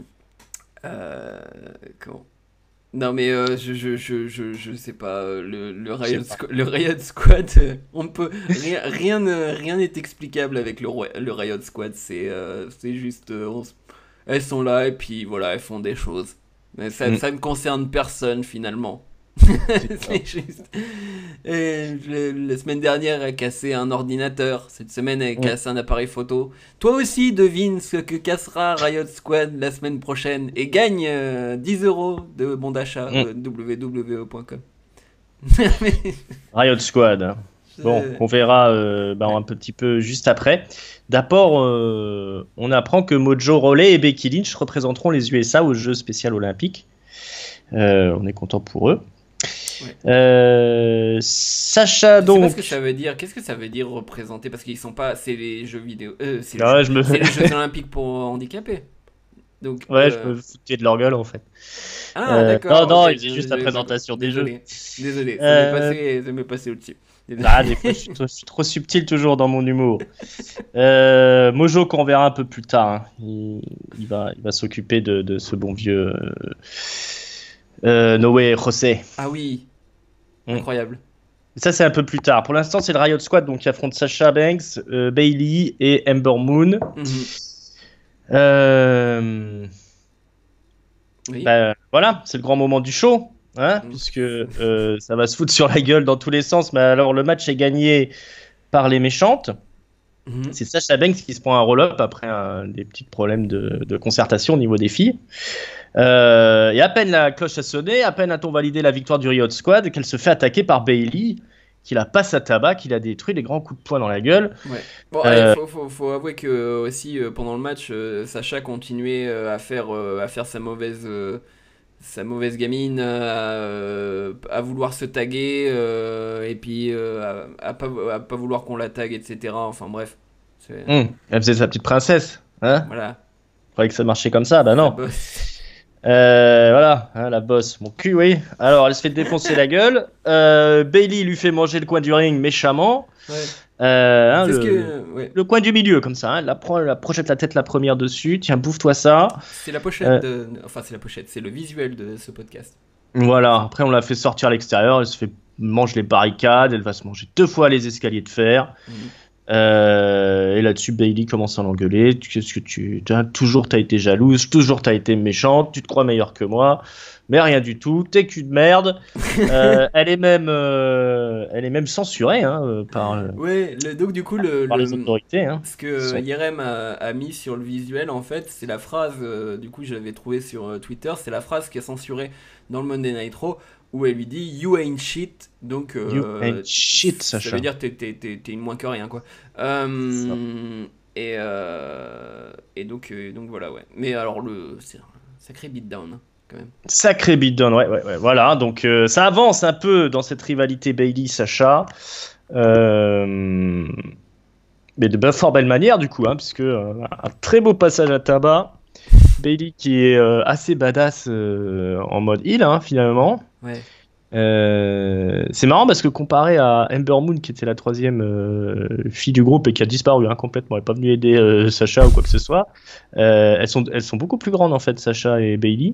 comment? Non mais je sais pas, le Riot Squad, on peut rien n'est explicable avec le Riot Squad, c'est juste elles sont là et puis voilà, elles font des choses, mais ça ne concerne personne finalement. C'est juste. La semaine dernière, elle a cassé un ordinateur. Cette semaine, elle casse un appareil photo. Toi aussi, devine ce que cassera Riot Squad la semaine prochaine et gagne 10€ de bon d'achat www.com. Riot Squad. Bon, on verra un petit peu juste après. D'abord, on apprend que Mojo Rawley et Becky Lynch représenteront les USA aux Jeux spéciaux olympiques. On est content pour eux. Sacha, donc. Je sais pas ce que ça veut dire. Qu'est-ce que ça veut dire représenter? Parce qu'ils sont pas. C'est les jeux vidéo. C'est les Jeux olympiques pour handicapés. Donc, je me foutais de leur gueule en fait. D'accord. Non, c'est juste la présentation des jeux. Désolé, ça m'est passé au-dessus. Des fois, je suis trop subtil toujours dans mon humour. Mojo qu'on verra un peu plus tard. Hein. Il va s'occuper de ce bon vieux. Noé José. Ah oui, incroyable. Ça c'est un peu plus tard. Pour l'instant c'est le Riot Squad donc qui affronte Sasha Banks, Bayley et Ember Moon. Oui. Voilà, c'est le grand moment du show, hein, puisque ça va se foutre sur la gueule dans tous les sens. Mais alors le match est gagné par les méchantes. C'est Sasha Banks qui se prend un roll-up après des petits problèmes de concertation au niveau des filles. Et à peine la cloche a sonné, à peine a-t-on validé la victoire du Riot Squad, qu'elle se fait attaquer par Bayley, qui la passe à tabac, qui la détruit, des grands coups de poing dans la gueule. Ouais. Bon, allez, faut avouer que aussi pendant le match, Sasha continuait à faire sa mauvaise gamine, à vouloir se taguer, et puis à pas vouloir qu'on la tague, etc. Enfin bref. Elle faisait sa petite princesse, hein. Voilà. Je croyais que ça marchait comme ça, bah non. Voilà, hein, la bosse, mon cul, oui. Alors, elle se fait défoncer la gueule. Bayley lui fait manger le coin du ring méchamment. Ouais. Le coin du milieu, comme ça. Hein. La projette la tête la première dessus. Tiens, bouffe-toi ça. C'est la pochette. Enfin, c'est la pochette. C'est le visuel de ce podcast. Voilà. Après, on l'a fait sortir à l'extérieur. Elle se fait manger les barricades. Elle va se manger 2 fois les escaliers de fer. Et là-dessus, Bailey commence à l'engueuler. Qu'est-ce que toujours t'as été jalouse, toujours t'as été méchante, tu te crois meilleure que moi, mais rien du tout, t'es cul de merde. Elle est même censurée par donc du coup, les autorités. Hein. ce que Yerem a mis sur le visuel, en fait, c'est la phrase, du coup, je l'avais trouvé sur Twitter, c'est la phrase qui est censurée dans le Monday Night Raw, où elle lui dit You ain't shit, donc You ain't shit, Sacha. Ça veut dire t'es une moins que rien, quoi. Et donc voilà, ouais. Mais alors, c'est un sacré beatdown, hein, quand même. Sacré beatdown, ouais, voilà. Donc ça avance un peu dans cette rivalité Bailey-Sacha. Mais de fort belle manière, du coup, puisque un très beau passage à tabac. Bailey qui est assez badass en mode heal, finalement. Ouais. C'est marrant parce que comparé à Ember Moon, qui était la troisième fille du groupe et qui a disparu complètement, elle n'est pas venue aider Sacha ou quoi que ce soit, elles sont beaucoup plus grandes en fait, Sacha et Bailey.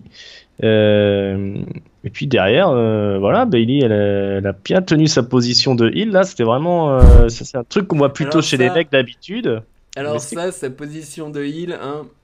Et puis derrière, voilà, Bailey, elle a bien tenu sa position de heal. Là, c'était vraiment, ça, c'est un truc qu'on voit plutôt chez les mecs d'habitude. Alors sa position de heal,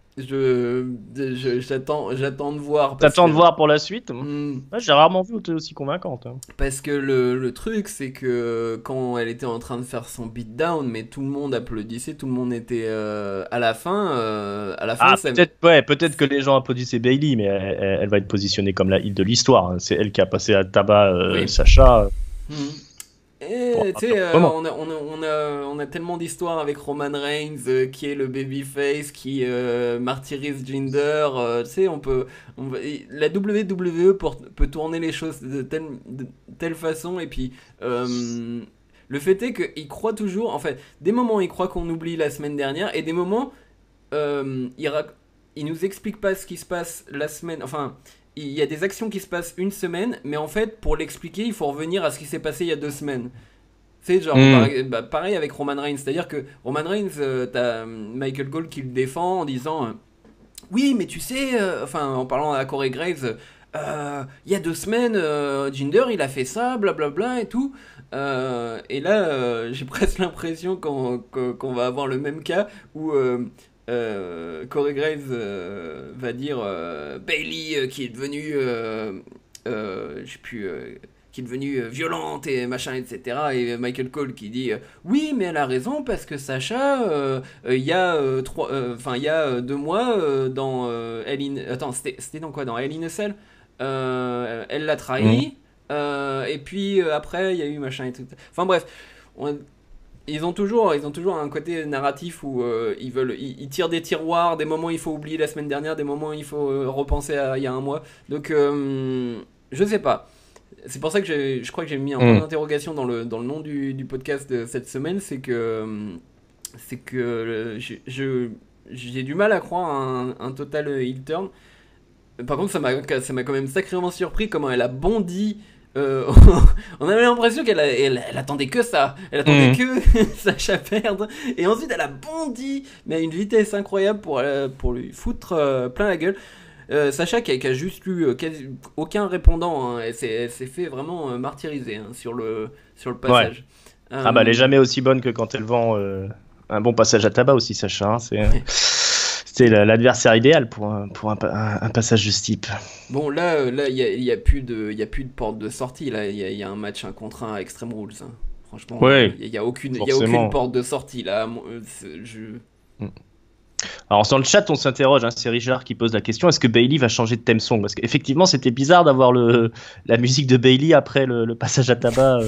j'attends de voir. T'attends de voir pour la suite. Ouais, j'ai rarement vu aussi convaincante. Parce que le truc, c'est que quand elle était en train de faire son beatdown, mais tout le monde applaudissait, tout le monde était à la fin. Peut-être que les gens applaudissaient Bailey, mais elle va être positionnée comme la heal de l'histoire. C'est elle qui a passé à tabac Sacha. Et tu sais, on a tellement d'histoires avec Roman Reigns qui est le babyface, qui martyrise Jinder. Tu sais, la WWE peut tourner les choses de telle façon. Et puis, le fait est qu'il croit toujours. En fait, des moments, il croit qu'on oublie la semaine dernière, et des moments, il nous explique pas ce qui se passe la semaine. Enfin. Il y a des actions qui se passent une semaine, mais en fait, pour l'expliquer, il faut revenir à ce qui s'est passé il y a 2 semaines. C'est genre, pareil avec Roman Reigns. C'est-à-dire que Roman Reigns, t'as Michael Cole qui le défend en disant oui, mais tu sais, en parlant à Corey Graves, il y a 2 semaines, Jinder, il a fait ça, blablabla et tout. Et là, j'ai presque l'impression qu'on va avoir le même cas où. Corey Graves va dire Bailey qui est devenue qui est devenue violente et machin, etc. Et Michael Cole qui dit oui, mais elle a raison parce que Sacha il y a 2 mois dans attends, c'était dans quoi, dans Hell in a Cell, elle l'a trahi, et puis après il y a eu machin et tout. Enfin bref, ils ont toujours un côté narratif où ils tirent des tiroirs, des moments il faut oublier la semaine dernière, des moments il faut repenser à il y a un mois. Donc je sais pas. C'est pour ça que je crois que j'ai mis un point d'interrogation dans le nom du podcast de cette semaine, c'est que j'ai du mal à croire à un total heel turn. Par contre, ça m'a quand même sacrément surpris comment elle a bondi. On avait l'impression qu'elle attendait que ça. Elle attendait que Sacha perde. Et ensuite, elle a bondi, mais à une vitesse incroyable pour lui foutre plein la gueule. Sacha qui a juste eu aucun répondant. Elle s'est fait vraiment martyriser sur le passage. Ouais. Elle est jamais aussi bonne que quand elle vend un bon passage à tabac aussi, Sacha. C'était l'adversaire idéal pour un passage de ce type. Bon, là, il y a plus de porte de sortie. Là, il y a un match 1 contre 1 à Extreme Rules. Hein. Franchement, il y a aucune porte de sortie là. Alors dans le chat, on s'interroge. C'est Richard qui pose la question, est-ce que Bailey va changer de theme song? Parce qu'effectivement, c'était bizarre d'avoir la musique de Bailey après le passage à tabac.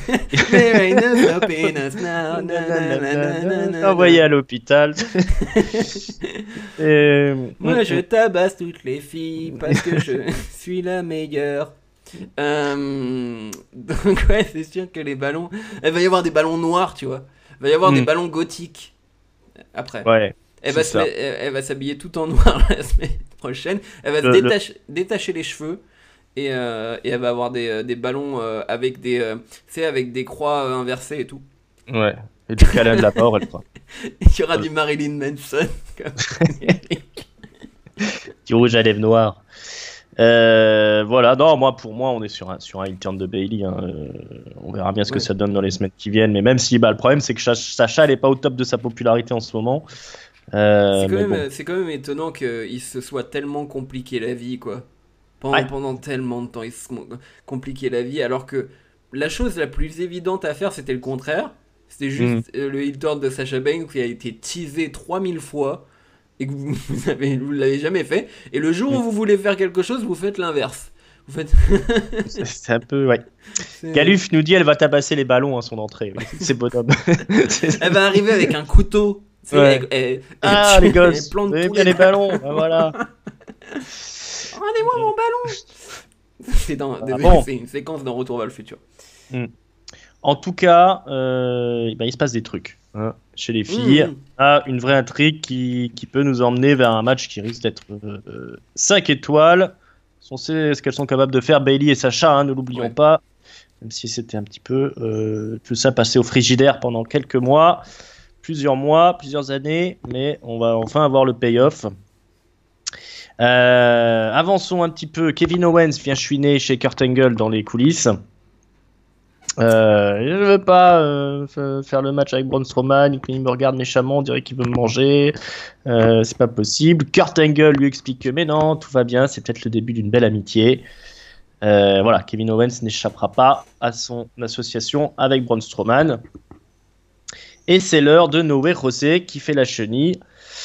Envoyé à l'hôpital. Moi, je tabasse toutes les filles parce que je suis la meilleure. Donc ouais, c'est sûr que les ballons, il va y avoir des ballons noirs, tu vois. Il va y avoir des ballons gothiques après. Ouais. Elle va s'habiller tout en noir la semaine prochaine. Elle va se détacher les cheveux et elle va avoir des ballons avec des croix inversées et tout. Ouais. Et du câlin de la mort, elle prend. Il y aura du Marilyn Manson. Du rouge à lèvres noires. Voilà, non, pour moi, on est sur un heel turn de Bayley. Hein. On verra bien ce que Ouais. ça donne dans les semaines qui viennent. Mais même si, le problème, c'est que Sacha, elle est pas au top de sa popularité en ce moment. Mais bon. C'est quand même étonnant qu'il se soit tellement compliqué la vie, quoi. Ouais. Pendant tellement de temps, il se compliqué la vie, alors que la chose la plus évidente à faire, c'était le contraire. C'était Mm. juste le heel turn de Sasha Banks qui a été teasé 3000 fois et que vous l'avez jamais fait. Et le jour Mm. où vous voulez faire quelque chose, vous faites l'inverse. Vous faites. C'est un peu, ouais. c'est- Galuf nous dit elle va tabasser les ballons à son entrée. Oui. C'est bonhomme. Elle va arriver avec un couteau. Tu sais, Ouais. Ah, les gosses, elle plante vous avez tous bien les les ballons. Ben voilà. Rendez-moi mon ballon. Ah bon. C'est une séquence dans Retour vers le futur. Mm. En tout cas, il se passe des trucs hein, chez les filles. Mmh. Une vraie intrigue qui peut nous emmener vers un match qui risque d'être 5 étoiles. On sait ce qu'elles sont capables de faire, Bayley et Sacha, hein, ne l'oublions Ouais. pas. Même si c'était un petit peu tout ça passé au frigidaire pendant quelques mois, plusieurs années, mais on va enfin avoir le payoff. Avançons un petit peu. Kevin Owens vient chouiner chez Kurt Angle dans les coulisses. Je ne veux pas faire le match avec Braun Strowman. Il me regarde méchamment, on dirait qu'il veut me manger. C'est pas possible. Kurt Angle lui explique que mais non, tout va bien, c'est peut-être le début d'une belle amitié. Voilà, Kevin Owens n'échappera pas à son association avec Braun Strowman. Et c'est l'heure de No Way José qui fait la chenille.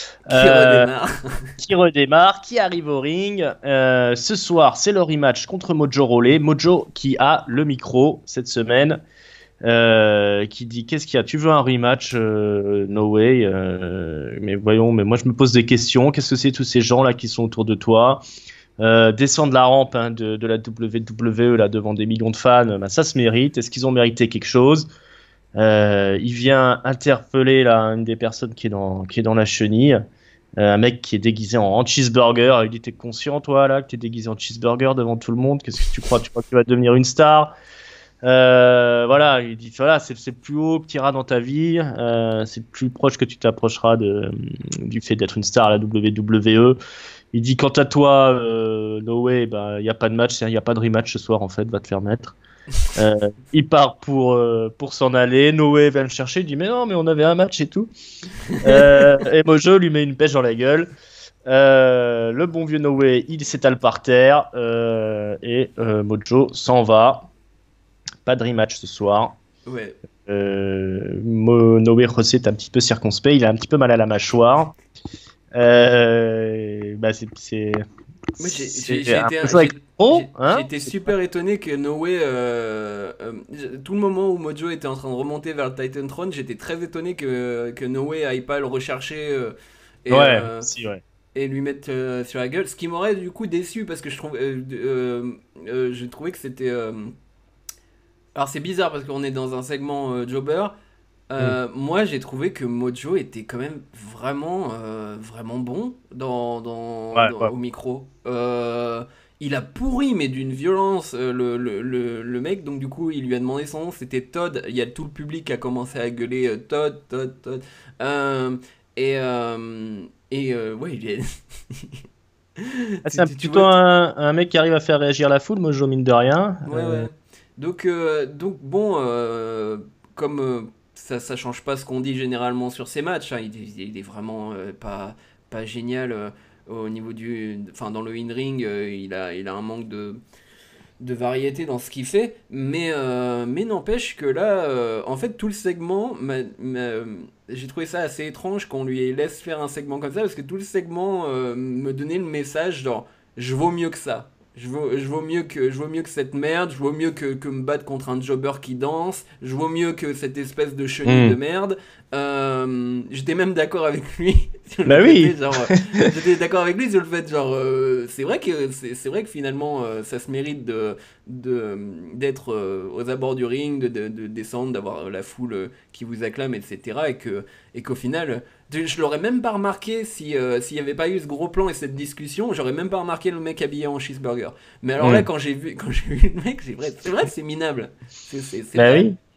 Qui redémarre, qui arrive au ring. Ce soir, c'est le rematch contre Mojo Rawley. Mojo qui a le micro cette semaine, qui dit qu'est-ce qu'il y a? Tu veux un rematch? No way. Mais voyons, mais moi je me pose des questions. Qu'est-ce que c'est tous ces gens là qui sont autour de toi? Descendre la rampe hein, de la WWE là devant des millions de fans, bah, ça se mérite. Est-ce qu'ils ont mérité quelque chose? Il vient interpeller là une des personnes qui est dans la chenille. Un mec qui est déguisé en cheeseburger. Il dit t'es conscient toi là que t'es déguisé en cheeseburger devant tout le monde? Qu'est-ce que tu crois? Tu crois que tu vas devenir une star? Voilà, il dit voilà, c'est le plus haut que tu iras dans ta vie. C'est le plus proche que tu t'approcheras du fait d'être une star à la WWE. Il dit quant à toi, no way, bah il y a pas de match, il y a pas de rematch ce soir en fait, va te faire mettre. Il part pour s'en aller. Noé vient le chercher. Il dit mais non, mais on avait un match et tout. Et Mojo lui met une pêche dans la gueule. Le bon vieux Noé, il s'étale par terre et Mojo s'en va. Pas de rematch ce soir. Ouais. Noé José est un petit peu circonspect. Il a un petit peu mal à la mâchoire. Bah c'est Moi, c'est un peu chaud avec hein. j'ai été super étonné que Noé, tout le moment où Mojo était en train de remonter vers le Titan Throne, j'étais très étonné que Noé aille pas le rechercher et, Ouais, euh, si, ouais. et lui mettre sur la gueule. Ce qui m'aurait du coup déçu parce que je trouvais que c'était. Alors c'est bizarre parce qu'on est dans un segment jobber. Moi, j'ai trouvé que Mojo était quand même vraiment bon Ouais, ouais. au micro. Il a pourri, mais d'une violence, le mec. Donc, du coup, il lui a demandé son nom. C'était Todd. Il y a tout le public qui a commencé à gueuler Todd, Todd, Todd. Ouais, il est. C'est Tu plutôt vois, un mec qui arrive à faire réagir la foule, Mojo, mine de rien. ouais. Donc bon, comme ça change pas ce qu'on dit généralement sur ces matchs, hein, il est vraiment pas génial au niveau enfin dans le in-ring, il a un manque de variété dans ce qu'il fait, mais n'empêche que là, en fait, tout le segment, j'ai trouvé ça assez étrange qu'on lui laisse faire un segment comme ça, parce que tout le segment me donnait le message genre, je vaux mieux que ça. Je vaux mieux que cette merde, je vaux mieux que me battre contre un jobber qui danse, je vaux mieux que cette espèce de chenille de merde. J'étais même d'accord avec lui sur le Bah oui. fait, genre, j'étais d'accord avec lui sur le fait, genre, c'est vrai que finalement, ça se mérite d'être aux abords du ring, de descendre, d'avoir la foule qui vous acclame, etc. Et qu'au final, je l'aurais même pas remarqué s'il y avait pas eu ce gros plan et cette discussion, j'aurais même pas remarqué le mec habillé en cheeseburger. Mais alors là, quand j'ai vu le mec, c'est vrai que c'est minable. C'est Bah vrai. oui.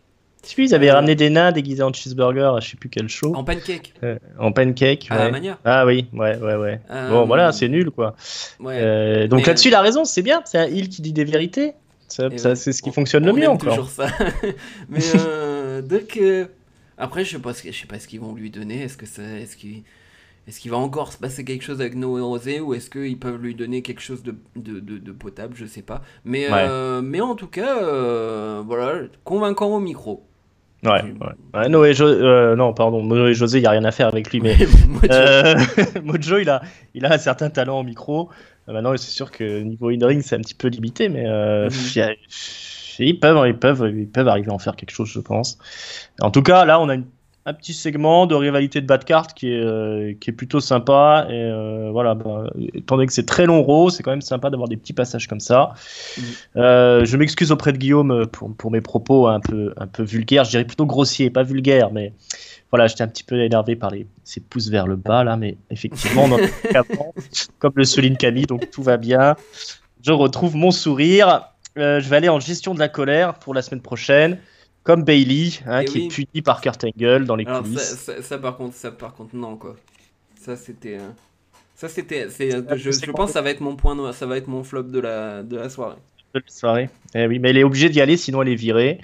Si, ils avaient ramené des nains déguisés en cheeseburger à je sais plus quel show. En pancake. En pancake, À ouais. la manière. Ah oui, ouais. Bon, voilà, c'est nul, quoi. Ouais. Donc Mais, là-dessus, il a raison, c'est bien. C'est un heel qui dit des vérités. Ça, et c'est ce qui fonctionne le on mieux, aime encore. toujours ça. Mais donc après, je sais pas ce qu'ils vont lui donner. Est-ce qu'il va encore se passer quelque chose avec Noé Rosé ou est-ce qu'ils peuvent lui donner quelque chose de potable, je sais pas. Mais, Ouais. mais en tout cas, voilà, convaincant au micro. Ouais. Non, pardon, Noé José, il n'y a rien à faire avec lui, mais Mojo. Mojo, il a un certain talent au micro. Maintenant, c'est sûr que niveau in-ring, c'est un petit peu limité, mais ils peuvent arriver à en faire quelque chose, je pense. En tout cas, là, on a un petit segment de rivalité de bas de cartes qui est plutôt sympa. Et voilà, étant donné que c'est très long, Raw, c'est quand même sympa d'avoir des petits passages comme ça. Je m'excuse auprès de Guillaume pour mes propos un peu vulgaires, je dirais plutôt grossiers, pas vulgaires, mais voilà, j'étais un petit peu énervé par ces pouces vers le bas là, mais effectivement, on en a avant, comme le souligne Camille, donc tout va bien. Je retrouve mon sourire. Je vais aller en gestion de la colère pour la semaine prochaine, comme Bailey, qui est puni par Kurt Angle dans les coulisses. Ça par contre, non quoi. Je pense que ça va être mon point, ça va être mon flop de la soirée. De la soirée. Oui, mais elle est obligée d'y aller, sinon elle est virée.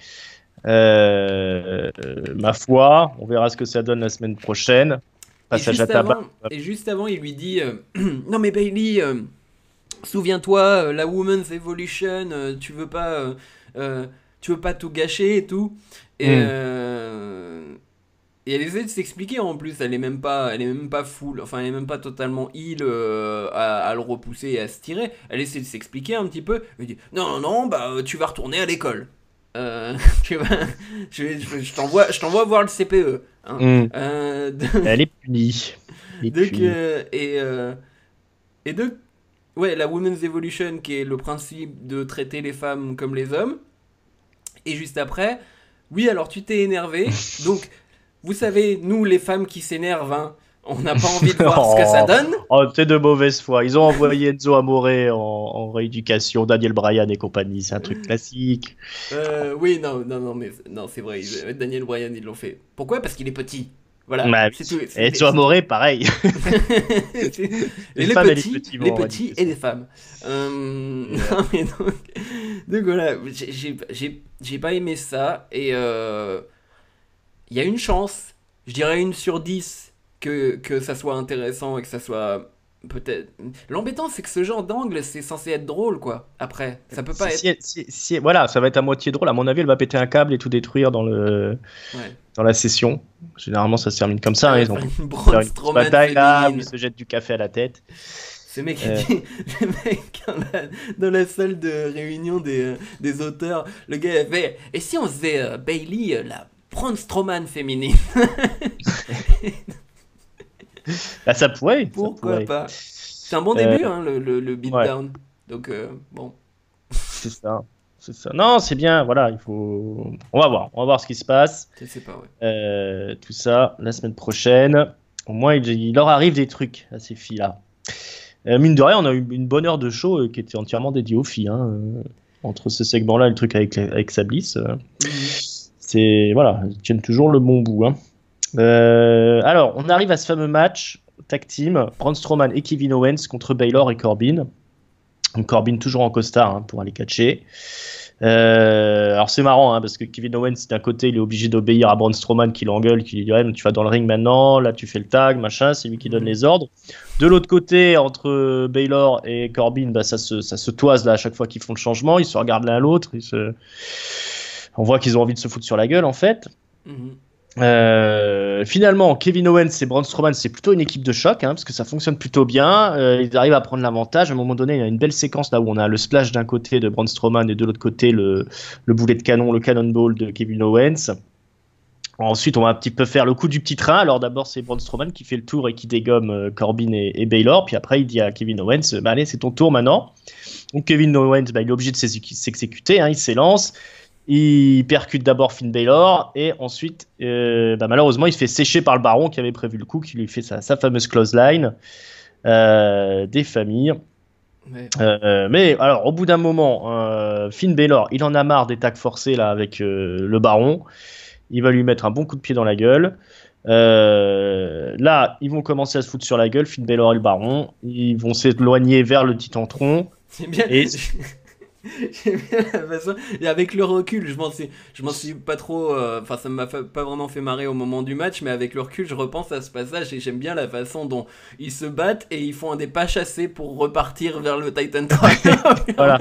Ma foi, on verra ce que ça donne la semaine prochaine. Passage à tabac. Et juste avant, il lui dit non mais Bailey, souviens-toi, la Women's Evolution, tu veux pas tout gâcher et tout. Et elle essaie de s'expliquer en plus, elle est même pas full, enfin elle est même pas totalement heal à le repousser et à se tirer. Elle essaie de s'expliquer un petit peu. Elle dit non, bah tu vas retourner à l'école. Je t'envoie voir le CPE. Hein. Elle est punie. Et donc, ouais, la Women's Evolution qui est le principe de traiter les femmes comme les hommes. Et juste après, oui, alors tu t'es énervé. Donc, vous savez, nous les femmes qui s'énervent, hein, on n'a pas envie de voir ce que ça donne. Oh, t'es de mauvaise foi. Ils ont envoyé Enzo Amore en rééducation, Daniel Bryan et compagnie. C'est un truc classique. Oui, mais c'est vrai. Daniel Bryan, ils l'ont fait. Pourquoi ? Parce qu'il est petit. Voilà. Bah, c'est tout. Et Enzo Amore, pareil. les petits et les femmes. Non, mais donc voilà, j'ai pas aimé ça. Et il y a une chance, je dirais 1 sur 10, que ça soit intéressant et que ça soit peut-être. L'embêtant, c'est que ce genre d'angle, c'est censé être drôle, quoi. Après, ça peut pas être. Voilà, ça va être à moitié drôle. À mon avis, elle va péter un câble et tout détruire dans la session. Généralement, ça se termine comme ça. Ils ont une bataille là, où ils se jettent du café à la tête. Ce mec, le mec dans la salle de réunion des auteurs, le gars a fait « Et si on faisait Bailey, la Braun Strowman féminine ?» Bah, ça pourrait. Pourquoi pas. C'est un bon début, hein, le beatdown. Ouais. Donc, bon. C'est ça. Non, c'est bien, voilà, on va voir ce qui se passe. Je sais pas, ouais. Tout ça, la semaine prochaine. Au moins, il leur arrive des trucs à ces filles-là. Mine de rien, on a eu une bonne heure de show qui était entièrement dédiée aux filles. Hein, entre ce segment-là et le truc avec Sablis. C'est, voilà, ils tiennent toujours le bon bout. Hein. Alors, on arrive à ce fameux match tag team, Braun Strowman et Kevin Owens contre Baylor et Corbin. Donc Corbin toujours en costard pour aller catcher. Alors c'est marrant parce que Kevin Owens d'un côté il est obligé d'obéir à Braun Strowman qui l'engueule, qui lui dit ouais, tu vas dans le ring maintenant, là tu fais le tag, machin, c'est lui qui donne les ordres. De l'autre côté entre Baylor et Corbin, ça se toise là à chaque fois qu'ils font le changement, ils se regardent l'un à l'autre, on voit qu'ils ont envie de se foutre sur la gueule en fait. Finalement, Kevin Owens et Braun Strowman, c'est plutôt une équipe de choc parce que ça fonctionne plutôt bien. Ils arrivent à prendre l'avantage. À un moment donné, il y a une belle séquence là où on a le splash d'un côté de Braun Strowman et de l'autre côté le boulet de canon, le cannonball de Kevin Owens. Ensuite, on va un petit peu faire le coup du petit train. Alors d'abord, c'est Braun Strowman qui fait le tour et qui dégomme Corbin et Baylor. Puis après, il dit à Kevin Owens, allez, c'est ton tour maintenant. Donc Kevin Owens, il est obligé de s'exécuter. Il s'élance. Il percute d'abord Finn Baylor et ensuite, malheureusement, il se fait sécher par le baron qui avait prévu le coup, qui lui fait sa fameuse clothesline des familles. Ouais. Mais alors, au bout d'un moment, Finn Baylor, il en a marre des tags forcés là avec le baron. il va lui mettre un bon coup de pied dans la gueule. Là, ils vont commencer à se foutre sur la gueule, Finn Balor et le Baron. Ils vont s'éloigner vers le Titantron. C'est bien. Et J'aime bien la façon. Et avec le recul, je m'en suis pas trop. Enfin, ça m'a pas vraiment fait marrer au moment du match, mais avec le recul, je repense à ce passage et j'aime bien la façon dont ils se battent et ils font un des pas chassés pour repartir vers le Titan Tron. voilà.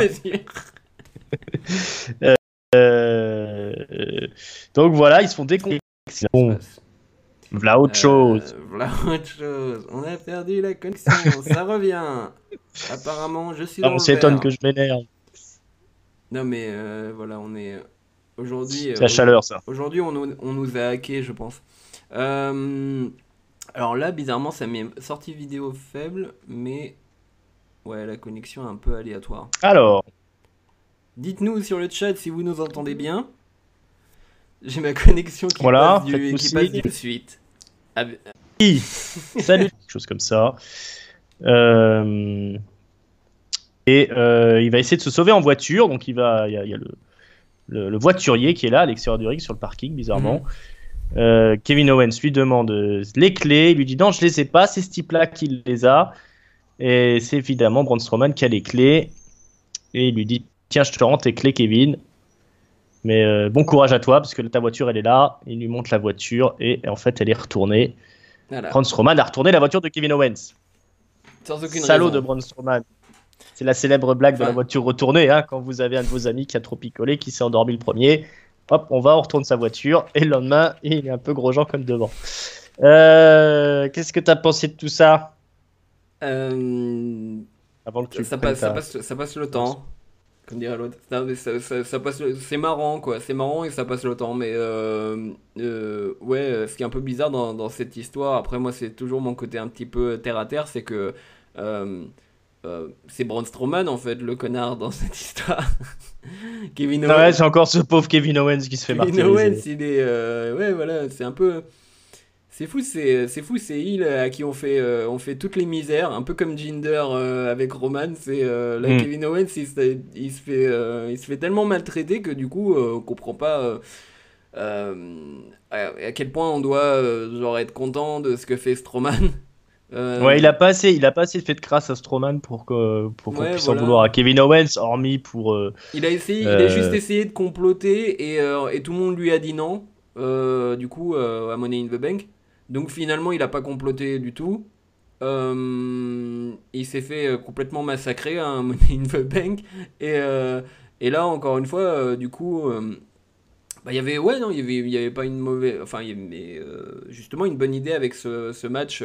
Donc voilà, ils se font déconnecter. Bon, voilà autre chose. Voilà autre chose. On a perdu la connexion, ça revient. Apparemment, je suis dans On le s'étonne vert. que je m'énerve. Non mais voilà, on est aujourd'hui. C'est la chaleur, ça. Aujourd'hui, on nous a hacké, je pense. Alors là, bizarrement, ça m'est sorti vidéo faible, mais ouais, la connexion est un peu aléatoire. Alors, Dites-nous sur le chat si vous nous entendez bien. J'ai ma connexion qui voilà, passe du suite. Ah, salut, quelque chose comme ça. Il va essayer de se sauver en voiture, donc il y a le voiturier qui est là à l'extérieur du ring sur le parking, bizarrement. Kevin Owens lui demande les clés, il lui dit non, je les ai pas, c'est ce type-là qui les a. Et c'est évidemment Braun Strowman qui a les clés. Et il lui dit tiens, je te rends tes clés, Kevin. Mais bon courage à toi, parce que ta voiture, elle est là. Il lui montre la voiture, et en fait, elle est retournée. Voilà. Braun Strowman a retourné la voiture de Kevin Owens. Sans aucune Salaud raison. de Braun Strowman. C'est la célèbre blague de la voiture retournée, hein, quand vous avez un de vos amis qui a trop picolé, qui s'est endormi le premier. Hop, on retourne sa voiture, et le lendemain, il est un peu gros-jean comme devant. Qu'est-ce que t'as pensé de tout ça Avant que tu ça passe le temps, comme dirait l'autre. Ça passe c'est marrant, quoi. C'est marrant et ça passe le temps. Mais ouais, ce qui est un peu bizarre dans cette histoire, après moi c'est toujours mon côté un petit peu terre à terre, c'est que c'est Braun Strowman en fait le connard dans cette histoire. Kevin Owens. Ouais, c'est encore ce pauvre Kevin Owens qui se fait martyriser. Kevin Owens, il est ouais, voilà, c'est un peu. C'est fou, c'est il à qui on fait toutes les misères, un peu comme Jinder avec Roman. C'est là Kevin Owens, il se fait tellement maltraiter que du coup, on comprend pas à quel point on doit genre être content de ce que fait Strowman. Ouais, il a pas assez fait de crasse à Strowman pour qu'on puisse en vouloir à Kevin Owens, hormis pour. Il a juste essayé de comploter et tout le monde lui a dit non. Du coup, à Money in the Bank. Donc finalement, il a pas comploté du tout. Il s'est fait complètement massacrer à Money in the Bank. Et là, encore une fois, du coup, il y avait pas une mauvaise, enfin, il y avait justement une bonne idée avec ce match.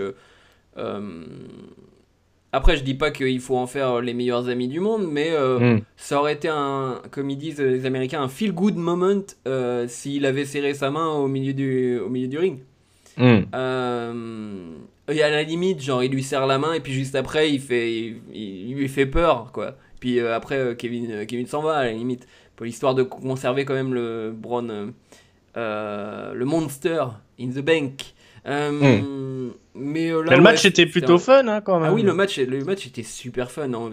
Après, je dis pas qu'il faut en faire les meilleurs amis du monde, mais ça aurait été comme ils disent les Américains, un feel good moment s'il avait serré sa main au milieu du ring. Et à la limite, genre, il lui serre la main et puis juste après, il lui fait peur, quoi. Puis après, Kevin s'en va à la limite pour l'histoire de conserver quand même le Braun, le Monster in the Bank. Mais là, le match était plutôt fun, hein, quand même. Ah oui, le match était super fun. Hein.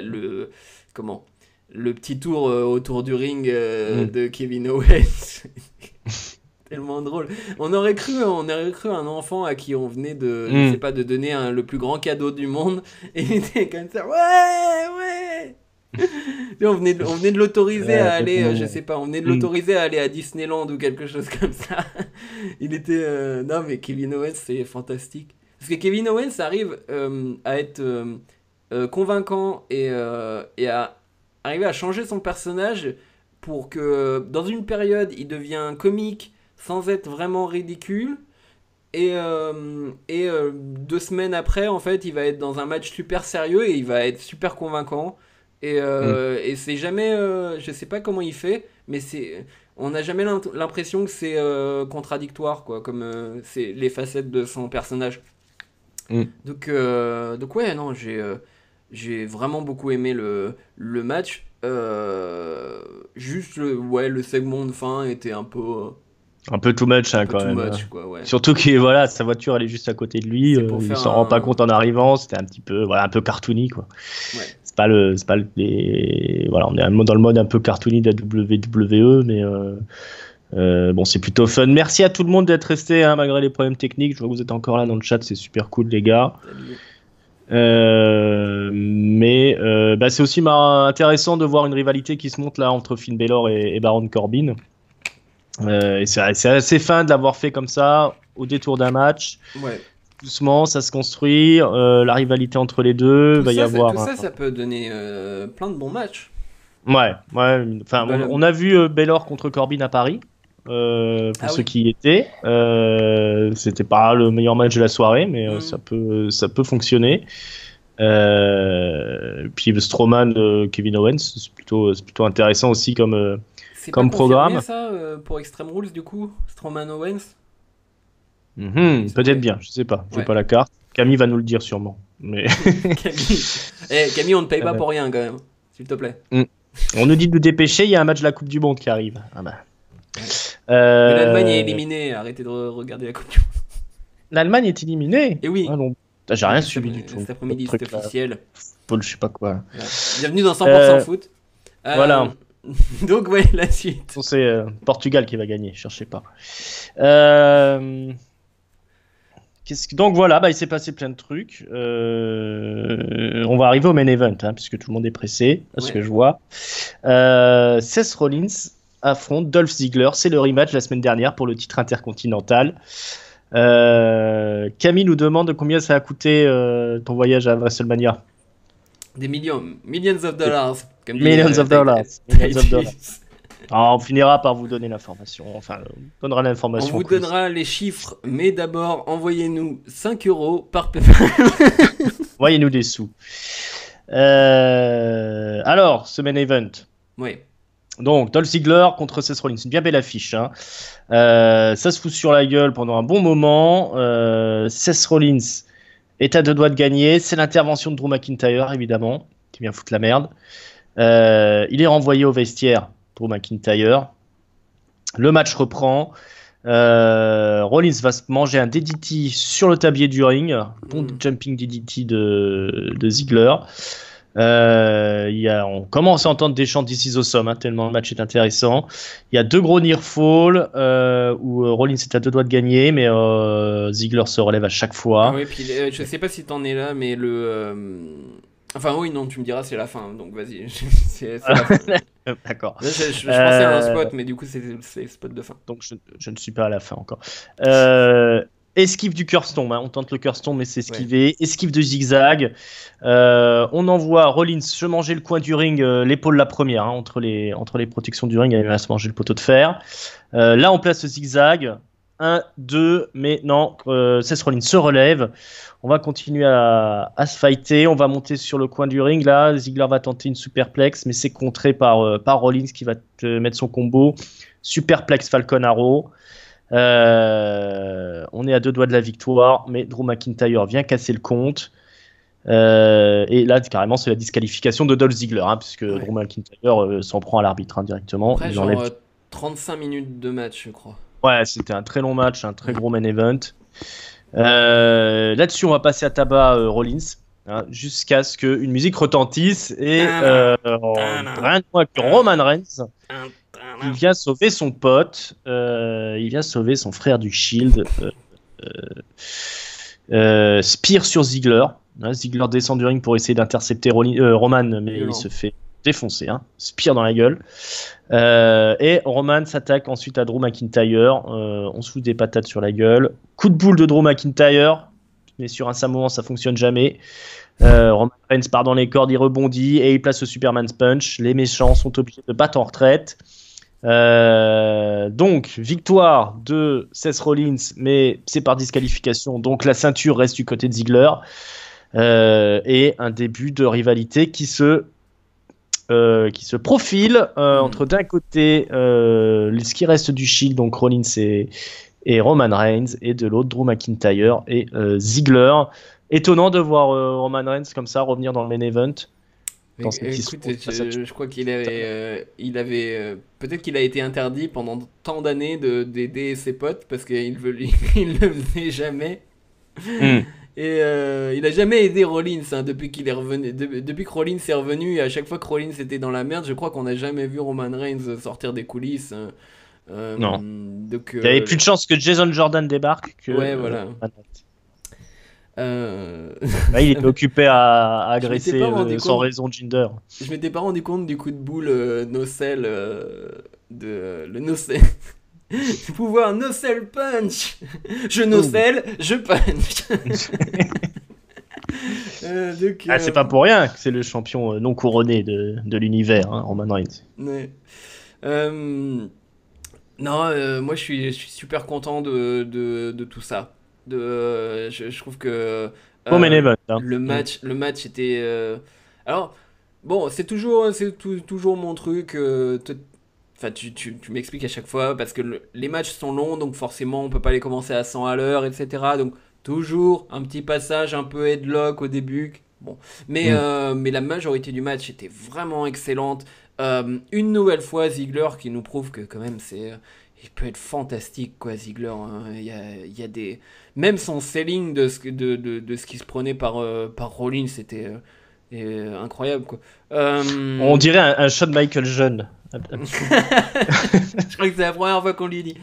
Le petit tour autour du ring de Kevin Owens. Tellement drôle. On aurait cru un enfant à qui on venait je sais pas, de donner le plus grand cadeau du monde. Et il était comme ça. Ouais. on venait de l'autoriser à aller, je sais pas, on venait de l'autoriser à aller à Disneyland ou quelque chose comme ça. Il était, non mais Kevin Owens c'est fantastique. Parce que Kevin Owens arrive à être convaincant et à arriver à changer son personnage pour que dans une période il devient comique sans être vraiment ridicule. Et 2 semaines après, en fait, il va être dans un match super sérieux et il va être super convaincant. Et c'est jamais, je sais pas comment il fait, mais on n'a jamais l'impression que c'est contradictoire, quoi, comme c'est les facettes de son personnage. Donc ouais, non, j'ai vraiment beaucoup aimé le match. Juste le segment de fin était un peu too much, hein, quand même. Much, quoi, ouais. Surtout que voilà, sa voiture elle est juste à côté de lui, il s'en rend pas compte en arrivant, c'était un petit peu un peu cartoony, quoi. Ouais. C'est pas voilà, on est dans le mode un peu cartoony de la WWE, Bon, c'est plutôt fun. Merci à tout le monde d'être resté, hein, malgré les problèmes techniques. Je vois que vous êtes encore là dans le chat, c'est super cool, les gars. Salut. Mais bah, c'est aussi intéressant de voir une rivalité qui se monte là entre Finn Balor et Baron Corbin. Et c'est assez fin de l'avoir fait comme ça, au détour d'un match. Ouais. Doucement, ça se construit. La rivalité entre les deux, va y avoir. Tout ça, ça peut donner plein de bons matchs. Ouais. Enfin, on a vu Balor contre Corbin à Paris. Pour ceux qui y étaient, c'était pas le meilleur match de la soirée, mais ça peut fonctionner. Puis Strowman, Kevin Owens, c'est plutôt intéressant aussi comme programme. C'est ça pour Extreme Rules du coup, Strowman Owens. Peut-être bien, je sais pas, j'ai pas la carte. Camille va nous le dire sûrement. Mais Camille, on ne paye pas pour rien quand même, s'il te plaît. On nous dit de nous dépêcher, il y a un match de la Coupe du Monde qui arrive. Ah bah. L'Allemagne est éliminée, arrêtez de regarder la Coupe du Monde. L'Allemagne est éliminée? Et oui. Ah non, j'ai rien suivi du tout. Cet après-midi, c'est officiel. Football, je sais pas quoi. Voilà. Bienvenue dans 100% foot. Voilà. Donc ouais, la suite. C'est Portugal qui va gagner, cherchez pas. Donc voilà, il s'est passé plein de trucs. On va arriver au main event, hein, puisque tout le monde est pressé, ce que je vois. Seth Rollins affronte Dolph Ziggler. C'est le rematch la semaine dernière pour le titre intercontinental. Camille nous demande combien ça a coûté ton voyage à WrestleMania. Des millions of dollars. Millions of dollars. Alors, on finira par vous donner l'information. Enfin, on donnera l'information. On vous donnera les chiffres, mais d'abord, envoyez-nous 5 € par PayPal. Envoyez-nous des sous. Alors, ce main event. Oui. Donc, Dolph Ziggler contre Seth Rollins. C'est une bien belle affiche. Hein. Ça se fout sur la gueule pendant un bon moment. Seth Rollins est à 2 doigts de gagner. C'est l'intervention de Drew McIntyre, évidemment, qui vient foutre la merde. Il est renvoyé au vestiaire, Drew McIntyre. Le match reprend. Rollins va se manger un DDT sur le tablier du ring. Bon jumping DDT de Ziggler. On commence à entendre des chants This is awesome, hein, tellement le match est intéressant. Il y a 2 gros near fall où Rollins est à 2 doigts de gagner, mais Ziggler se relève à chaque fois. Oui, puis je sais pas si t'en es là, mais enfin oui, non, tu me diras c'est la fin, donc vas-y. C'est la fin. D'accord. Là, je pensais à un spot, mais du coup c'est le spot de fin. Donc je ne suis pas à la fin encore. Esquive du Curse-Tomb, hein. On tente le Curse-Tomb mais c'est esquivé. Ouais. Esquive de zigzag. On envoie Rollins se manger le coin du ring, l'épaule la première, hein, entre les protections du ring, il va se manger le poteau de fer. Là on place le zigzag. 1, 2, mais non, Seth Rollins se relève. On va continuer à se fighter. On va monter sur le coin du ring. Là, Ziggler va tenter une superplex, mais c'est contré par Rollins qui va mettre son combo. Superplex Falcon Arrow. On est à 2 doigts de la victoire, mais Drew McIntyre vient casser le compte. Et là, carrément, c'est la disqualification de Dolph Ziggler, hein, puisque Drew McIntyre s'en prend à l'arbitre, hein, directement. Après, genre 35 minutes de match, je crois. Ouais, c'était un très long match, un très gros main event. Là-dessus, on va passer à tabac Rollins, hein, jusqu'à ce qu'une musique retentisse et rien de moins que Roman Reigns. Il vient sauver son pote, il vient sauver son frère du Shield. Spear sur Ziggler. Hein, Ziggler descend du ring pour essayer d'intercepter Roman, mais il se fait défoncer. Hein, Spear dans la gueule. Et Roman s'attaque ensuite à Drew McIntyre. On se fout des patates sur la gueule. Coup de boule de Drew McIntyre. Mais sur un Samoan, ça fonctionne jamais. Roman Reigns part dans les cordes, il rebondit et il place le Superman's Punch. Les méchants sont obligés de battre en retraite. Donc, victoire de Seth Rollins, mais c'est par disqualification. Donc, la ceinture reste du côté de Ziggler. Et un début de rivalité qui se profile entre d'un côté ce qui reste du Shield, donc Rollins et Roman Reigns, et de l'autre Drew McIntyre et Ziggler. Étonnant de voir Roman Reigns comme ça revenir dans le main event. Écoute, je crois qu'il avait peut-être qu'il a été interdit pendant tant d'années d'aider ses potes parce qu'il il le faisait jamais. Et il a jamais aidé Rollins, hein, depuis qu'il est revenu, depuis que Rollins est revenu. Et à chaque fois que Rollins était dans la merde, je crois qu'on n'a jamais vu Roman Reigns sortir des coulisses. Non. Donc, Il y avait plus de chances que Jason Jordan débarque que. Ouais, voilà. Là, il était occupé à Je m'étais agresser pas rendu sans compte. raison Jinder. Je m'étais pas rendu compte du coup de boule nocelle de le nocelle. Le pouvoir nocelle punch. Je nocelle, je punch. Donc, Ah, c'est pas pour rien que c'est le champion non couronné de l'univers, hein, Roman Reigns. ouais. Euh, non, moi je suis super content de tout ça. Je trouve que Beau main event, hein. le match était. Alors, bon, toujours mon truc. Enfin, tu m'expliques à chaque fois parce que les matchs sont longs, donc forcément on peut pas les commencer à 100 à l'heure, etc. Donc toujours un petit passage un peu headlock au début. Bon, mais la majorité du match était vraiment excellente. Une nouvelle fois Ziggler qui nous prouve que quand même il peut être fantastique quoi Ziggler. Hein. Il y a des même son selling de ce qui se prenait par Rollins c'était incroyable quoi. On dirait un Shawn Michael jeune. Je crois que c'est la première fois qu'on lui dit.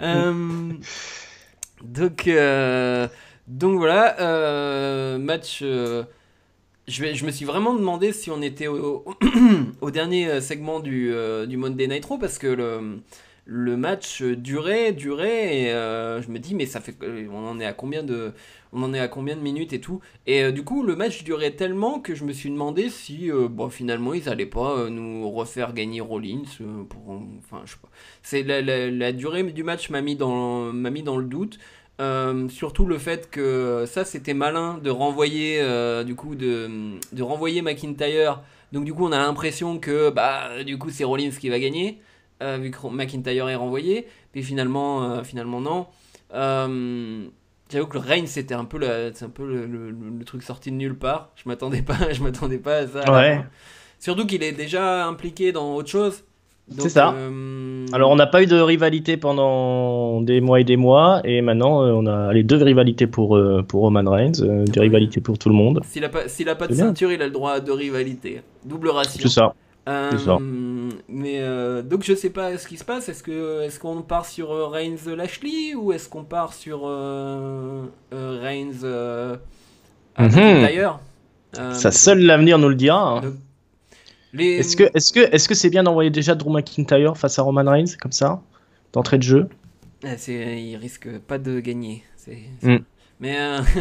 Donc, donc voilà, match. Je me suis vraiment demandé si on était au dernier segment du Monday Night Raw parce que le match durait, et je me dis mais ça fait on en est à combien de minutes et tout et du coup le match durait tellement que je me suis demandé si bon finalement ils allaient pas nous refaire gagner Rollins enfin je sais pas c'est la durée du match m'a mis dans le doute. Surtout le fait que ça c'était malin de renvoyer du coup de renvoyer McIntyre donc du coup on a l'impression que bah du coup c'est Rollins qui va gagner vu que McIntyre est renvoyé puis finalement non. J'avoue que le Reigns c'était un peu c'est un peu le truc sorti de nulle part, je m'attendais pas à ça à la Ouais, fin, surtout qu'il est déjà impliqué dans autre chose c'est donc ça. Alors, on n'a pas eu de rivalité pendant des mois et des mois, et maintenant, on a les deux rivalités pour Roman Reigns, des ouais. rivalités pour tout le monde. S'il a pas de C'est bien. ceinture, il a le droit à deux rivalités. Double C'est ration. ça, c'est ça. Mais donc je sais pas ce qui se passe. Est-ce qu'on part sur Reigns Lashley ou est-ce qu'on part sur Reigns à Mhm. McIntyre. Ça, seul l'avenir nous le dira, hein. Donc, les... Est-ce que c'est bien d'envoyer déjà Drew McIntyre face à Roman Reigns, comme ça, d'entrée de jeu? il risque pas de gagner. Mm. Mais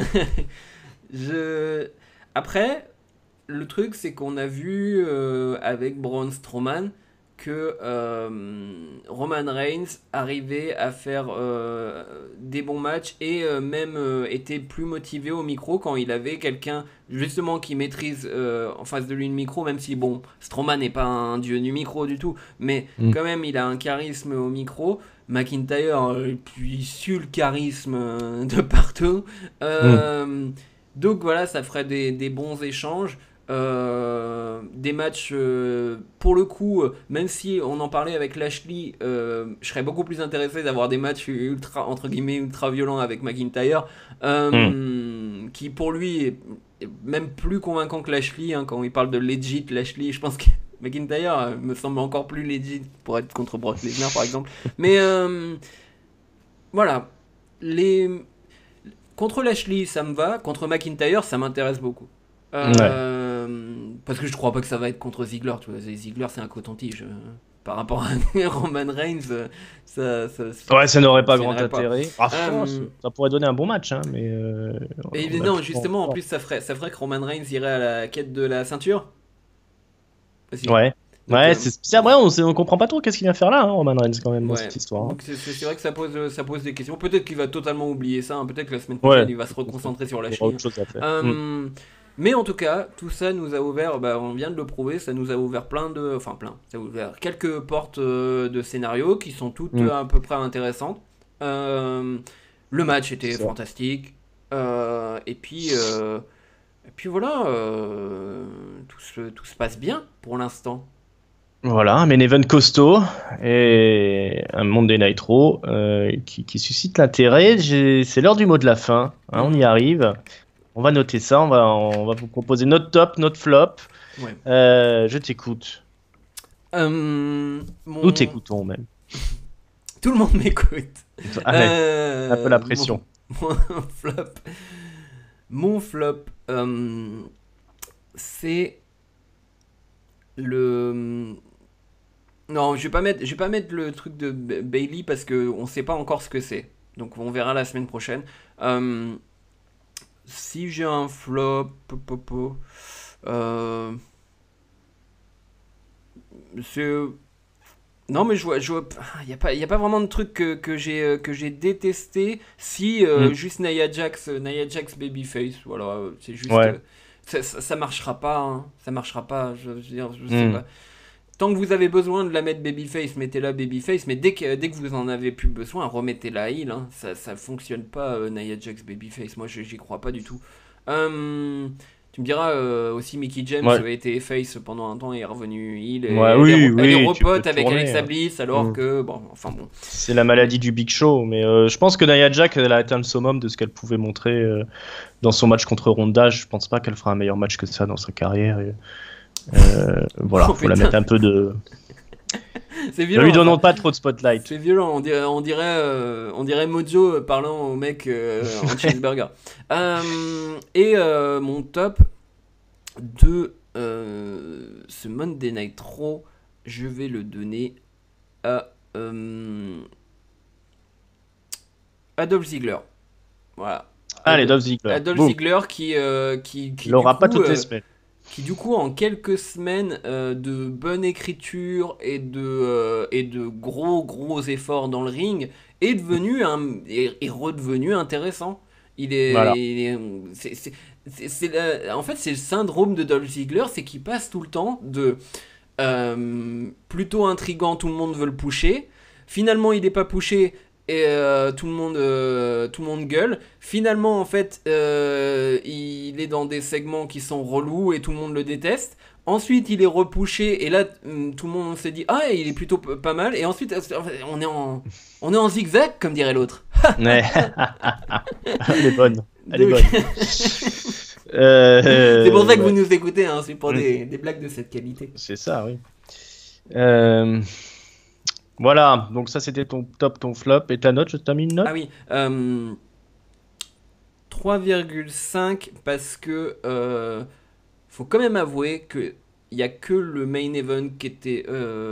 je après. Le truc, c'est qu'on a vu avec Braun Strowman que Roman Reigns arrivait à faire des bons matchs et même était plus motivé au micro quand il avait quelqu'un justement qui maîtrise en face de lui le micro, même si bon, Strowman n'est pas un dieu du micro du tout, mais Mm. quand même il a un charisme au micro. McIntyre, il sue le charisme de partout. Mm. Donc voilà, ça ferait des bons échanges. Des matchs pour le coup même si on en parlait avec Lashley je serais beaucoup plus intéressé d'avoir des matchs ultra entre guillemets ultra violents avec McIntyre Mm. qui pour lui est même plus convaincant que Lashley hein, quand il parle de legit Lashley je pense que McIntyre me semble encore plus legit pour être contre Brock Lesnar par exemple mais voilà les contre Lashley ça me va contre McIntyre ça m'intéresse beaucoup. Ouais. Parce que je crois pas que ça va être contre Ziggler, tu vois. Ziggler, c'est un coton-tige. Par rapport à Roman Reigns, Ouais, ça n'aurait pas grand fonctionnerait pas. intérêt. Ah, Euh, ça pourrait donner un bon match, hein, mais et on a non, plus justement, en plus, ça ferait que Roman Reigns irait à la quête de la ceinture aussi. Ouais. Donc, Ouais, c'est vrai, on comprend pas trop qu'est-ce qu'il vient faire là, hein, Roman Reigns, quand même, dans ouais. cette histoire, hein. Donc, c'est vrai que ça pose des questions. Peut-être qu'il va totalement oublier ça. Hein. Peut-être que la semaine prochaine, Ouais. il va se reconcentrer sur Il y aura Lashley. autre chose à faire. Euh, Mais en tout cas, tout ça nous a ouvert, on vient de le prouver, ça nous a ouvert ça a ouvert quelques portes de scénarios qui sont toutes Mm. à peu près intéressantes. Euh, le match était C'est ça. fantastique. Et puis voilà, tout se passe bien pour l'instant. Voilà, un main event costaud et un Monday Night Raw qui suscite l'intérêt. C'est l'heure du mot de la fin, hein, on y arrive. On va noter ça, on va vous proposer notre top, notre flop. Ouais. Je t'écoute. Mon Nous t'écoutons même. Tout le monde m'écoute. Allez, un peu la pression. Mon flop. Mon flop, c'est le. Non, je vais pas mettre le truc de Bailey parce que on sait pas encore ce que c'est. Donc on verra la semaine prochaine. Si j'ai un flop, c'est non mais il y a pas vraiment de truc que j'ai détesté. Si juste Nia Jax Babyface, voilà, c'est juste Ouais. ça marchera pas, hein. Ça marchera pas. Je veux dire, je sais Hmm. pas. Tant que vous avez besoin de la mettre babyface, mettez-la babyface, mais dès que vous en avez plus besoin, remettez-la heel, hein. Ça fonctionne pas, Nia Jax babyface. Moi, j'y crois pas du tout. Tu me diras aussi, Mickey James Ouais. a été face pendant un temps et est revenu heel. Et Ouais, elle est oui, tu peux repote avec tourner, Alexa hein. Bliss, alors Hmm. que, bon, enfin bon. C'est la maladie du Big Show, mais je pense que Nia Jax, elle a atteint le summum de ce qu'elle pouvait montrer dans son match contre Ronda. Je pense pas qu'elle fera un meilleur match que ça dans sa carrière. Voilà, Oh faut la putain, mettre un peu de. c'est Ne lui violent, donnons ça. pas trop de spotlight. C'est violent, on dirait Mojo parlant au mec en cheeseburger. Mon top de ce Monday Night Raw, je vais le donner à Adolf Ziggler. Voilà. Allez, Dolph Ziggler. Adolf Boum. Ziggler Il du l'aura pas coup toutes les semaines. qui du coup en quelques semaines de bonne écriture et de gros efforts dans le ring est redevenu intéressant. Voilà. En fait c'est le syndrome de Dolph Ziggler, c'est qu'il passe tout le temps de plutôt intriguant, tout le monde veut le pusher, finalement il n'est pas pushé et tout le monde gueule. Finalement, en fait, il est dans des segments qui sont relous et tout le monde le déteste. Ensuite, il est repouché et là, tout le monde s'est dit ah, il est plutôt pas mal. Et ensuite, on est en zigzag, comme dirait l'autre. Ouais. Elle est bonne. Elle est Donc, bonne. c'est pour ça que vous Ouais. nous écoutez, hein, c'est pour Mm. des blagues de cette qualité. C'est ça, oui. Euh, Voilà, donc ça c'était ton top, ton flop. Et ta note, je t'ai mis une note? Ah oui, 3,5 parce que faut quand même avouer que il y a que le main event qui était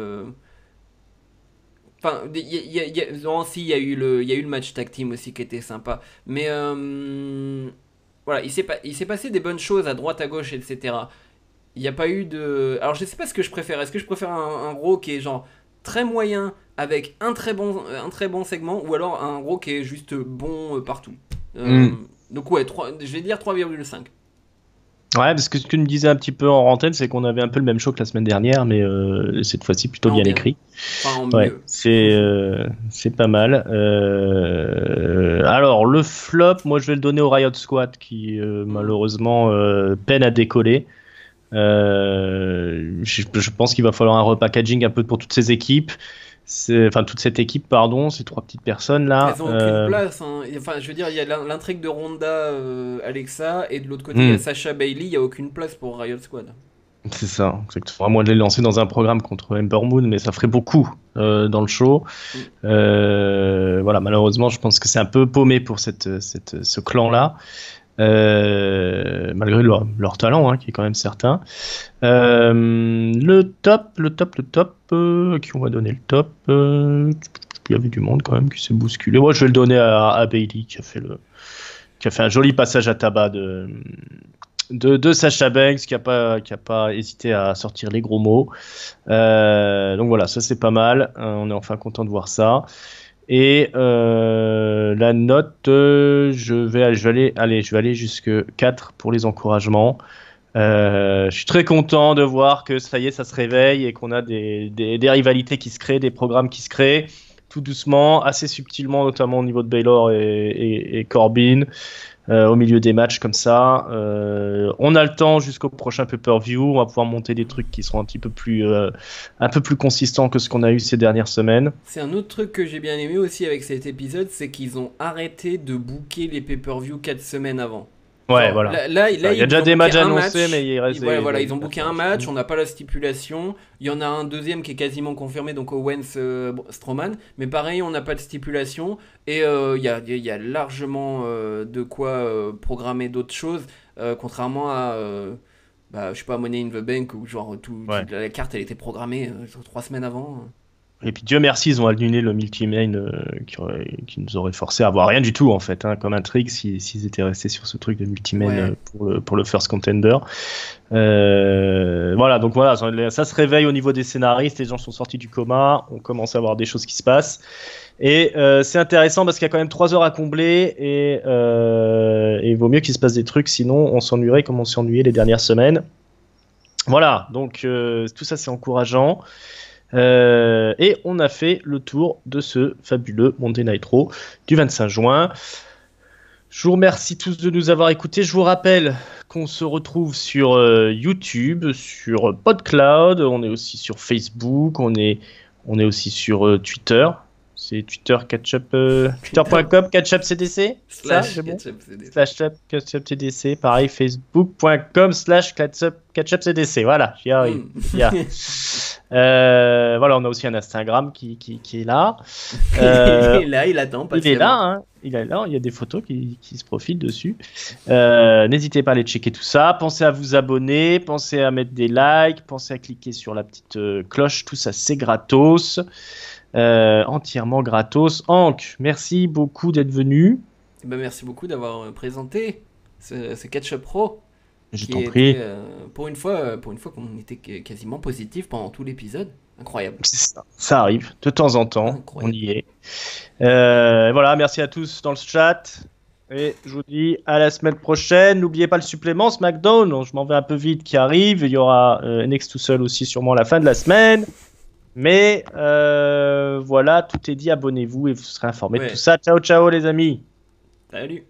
enfin non, si il y a eu le match tag team aussi qui était sympa, mais voilà, il s'est passé des bonnes choses à droite à gauche, etc. Il n'y a pas eu de. Alors je sais pas ce que je préfère. Est-ce que je préfère un Raw qui est genre très moyen avec un très bon segment, ou alors un Raw qui est juste bon partout. Hmm. Donc ouais, je vais dire 3,5. Ouais, parce que ce que tu me disais un petit peu en antenne, c'est qu'on avait un peu le même show que la semaine dernière, mais cette fois-ci plutôt En bien bien. écrit. Enfin en Ouais, mieux. c'est pas mal. Alors le flop, moi je vais le donner au Riot Squad qui malheureusement peine à décoller. Je pense qu'il va falloir un repackaging un peu pour toutes ces équipes. Enfin toute cette équipe, pardon, ces trois petites personnes là. Elles ont aucune place, hein. Enfin, je veux dire, il y a l'intrigue de Ronda, Alexa, et de l'autre côté, il y a Hmm. Sasha Bailey. Il y a aucune place pour Riot Squad. C'est ça, exactement. À moins de les lancer dans un programme contre Ember Moon, mais ça ferait beaucoup dans le show. Mm. Voilà, malheureusement, je pense que c'est un peu paumé pour ce clan-là, malgré leur talent, hein, qui est quand même certain. Le top, qui on va donner le top il y avait du monde quand même qui s'est bousculé. Moi, je vais le donner à Bailey, qui a fait un joli passage à tabac de Sasha Banks, qui a pas hésité à sortir les gros mots. Donc voilà, ça c'est pas mal. On est enfin content de voir ça. Et la note, je vais aller jusque 4 pour les encouragements. Je suis très content de voir que ça y est, ça se réveille et qu'on a des rivalités qui se créent, des programmes qui se créent tout doucement, assez subtilement, notamment au niveau de Baylor et Corbin. Au milieu des matchs comme ça. On a le temps jusqu'au prochain pay-per-view. On va pouvoir monter des trucs qui seront un peu plus consistants que ce qu'on a eu ces dernières semaines. C'est un autre truc que j'ai bien aimé aussi avec cet épisode, c'est qu'ils ont arrêté de booker les pay-per-view 4 semaines avant. Ouais, Genre, voilà. Là, Il y a ils déjà ont des matchs booké un annoncés, match. mais il reste Voilà, des ils ont booké un match, on n'a pas la stipulation. Il y en a un deuxième qui est quasiment confirmé, donc Owens Strowman. Mais pareil, on n'a pas de stipulation. Et il y a largement de quoi programmer d'autres choses, contrairement à, je sais pas, Money in the Bank, où genre Ouais. la carte elle était programmée 3 semaines avant. Et puis Dieu merci, ils ont annulé le multi-main qui nous aurait forcé à avoir rien du tout en fait, hein, comme intrigue s'ils étaient restés sur ce truc de multi-main Ouais. pour le first contender. Voilà, donc voilà, ça se réveille au niveau des scénaristes, les gens sont sortis du coma, on commence à voir des choses qui se passent. Et c'est intéressant parce qu'il y a quand même 3 heures à combler et il vaut mieux qu'il se passe des trucs, sinon on s'ennuierait comme on s'est ennuyé les dernières semaines. Voilà, donc tout ça c'est encourageant. Et on a fait le tour de ce fabuleux Monday Night Raw du 25 juin. Je vous remercie tous de nous avoir écoutés. Je vous rappelle qu'on se retrouve sur YouTube, sur PodCloud, on est aussi sur Facebook, on est aussi sur Twitter. C'est Twitter Catchup, twitter.com CatchupCDC. Ça, c'est bon. /CatchupCDC. Pareil, facebook.com/CatchupCDC. Voilà, j'y arrive. Voilà, on a aussi un Instagram qui est là. Il est là, il attend. Il est là, hein. Il est là, il y a des photos qui se profilent dessus. N'hésitez pas à aller checker tout ça. Pensez à vous abonner, pensez à mettre des likes, pensez à cliquer sur la petite cloche. Tout ça, c'est gratos. Entièrement gratos. Hank, merci beaucoup d'être venu. Merci beaucoup d'avoir présenté ce Catch-up Pro. Je t'en prie. Pour une fois qu'on était quasiment positif pendant tout l'épisode. Incroyable. Ça arrive de temps en temps. Incroyable. On y est. Voilà, merci à tous dans le chat. Et je vous dis à la semaine prochaine. N'oubliez pas le supplément SmackDown. Je m'en vais un peu vite qui arrive. Il y aura NXT tout seul aussi sûrement à la fin de la semaine. Mais voilà, tout est dit. Abonnez-vous et vous serez informés de tout ça. Ciao, ciao les amis. Salut.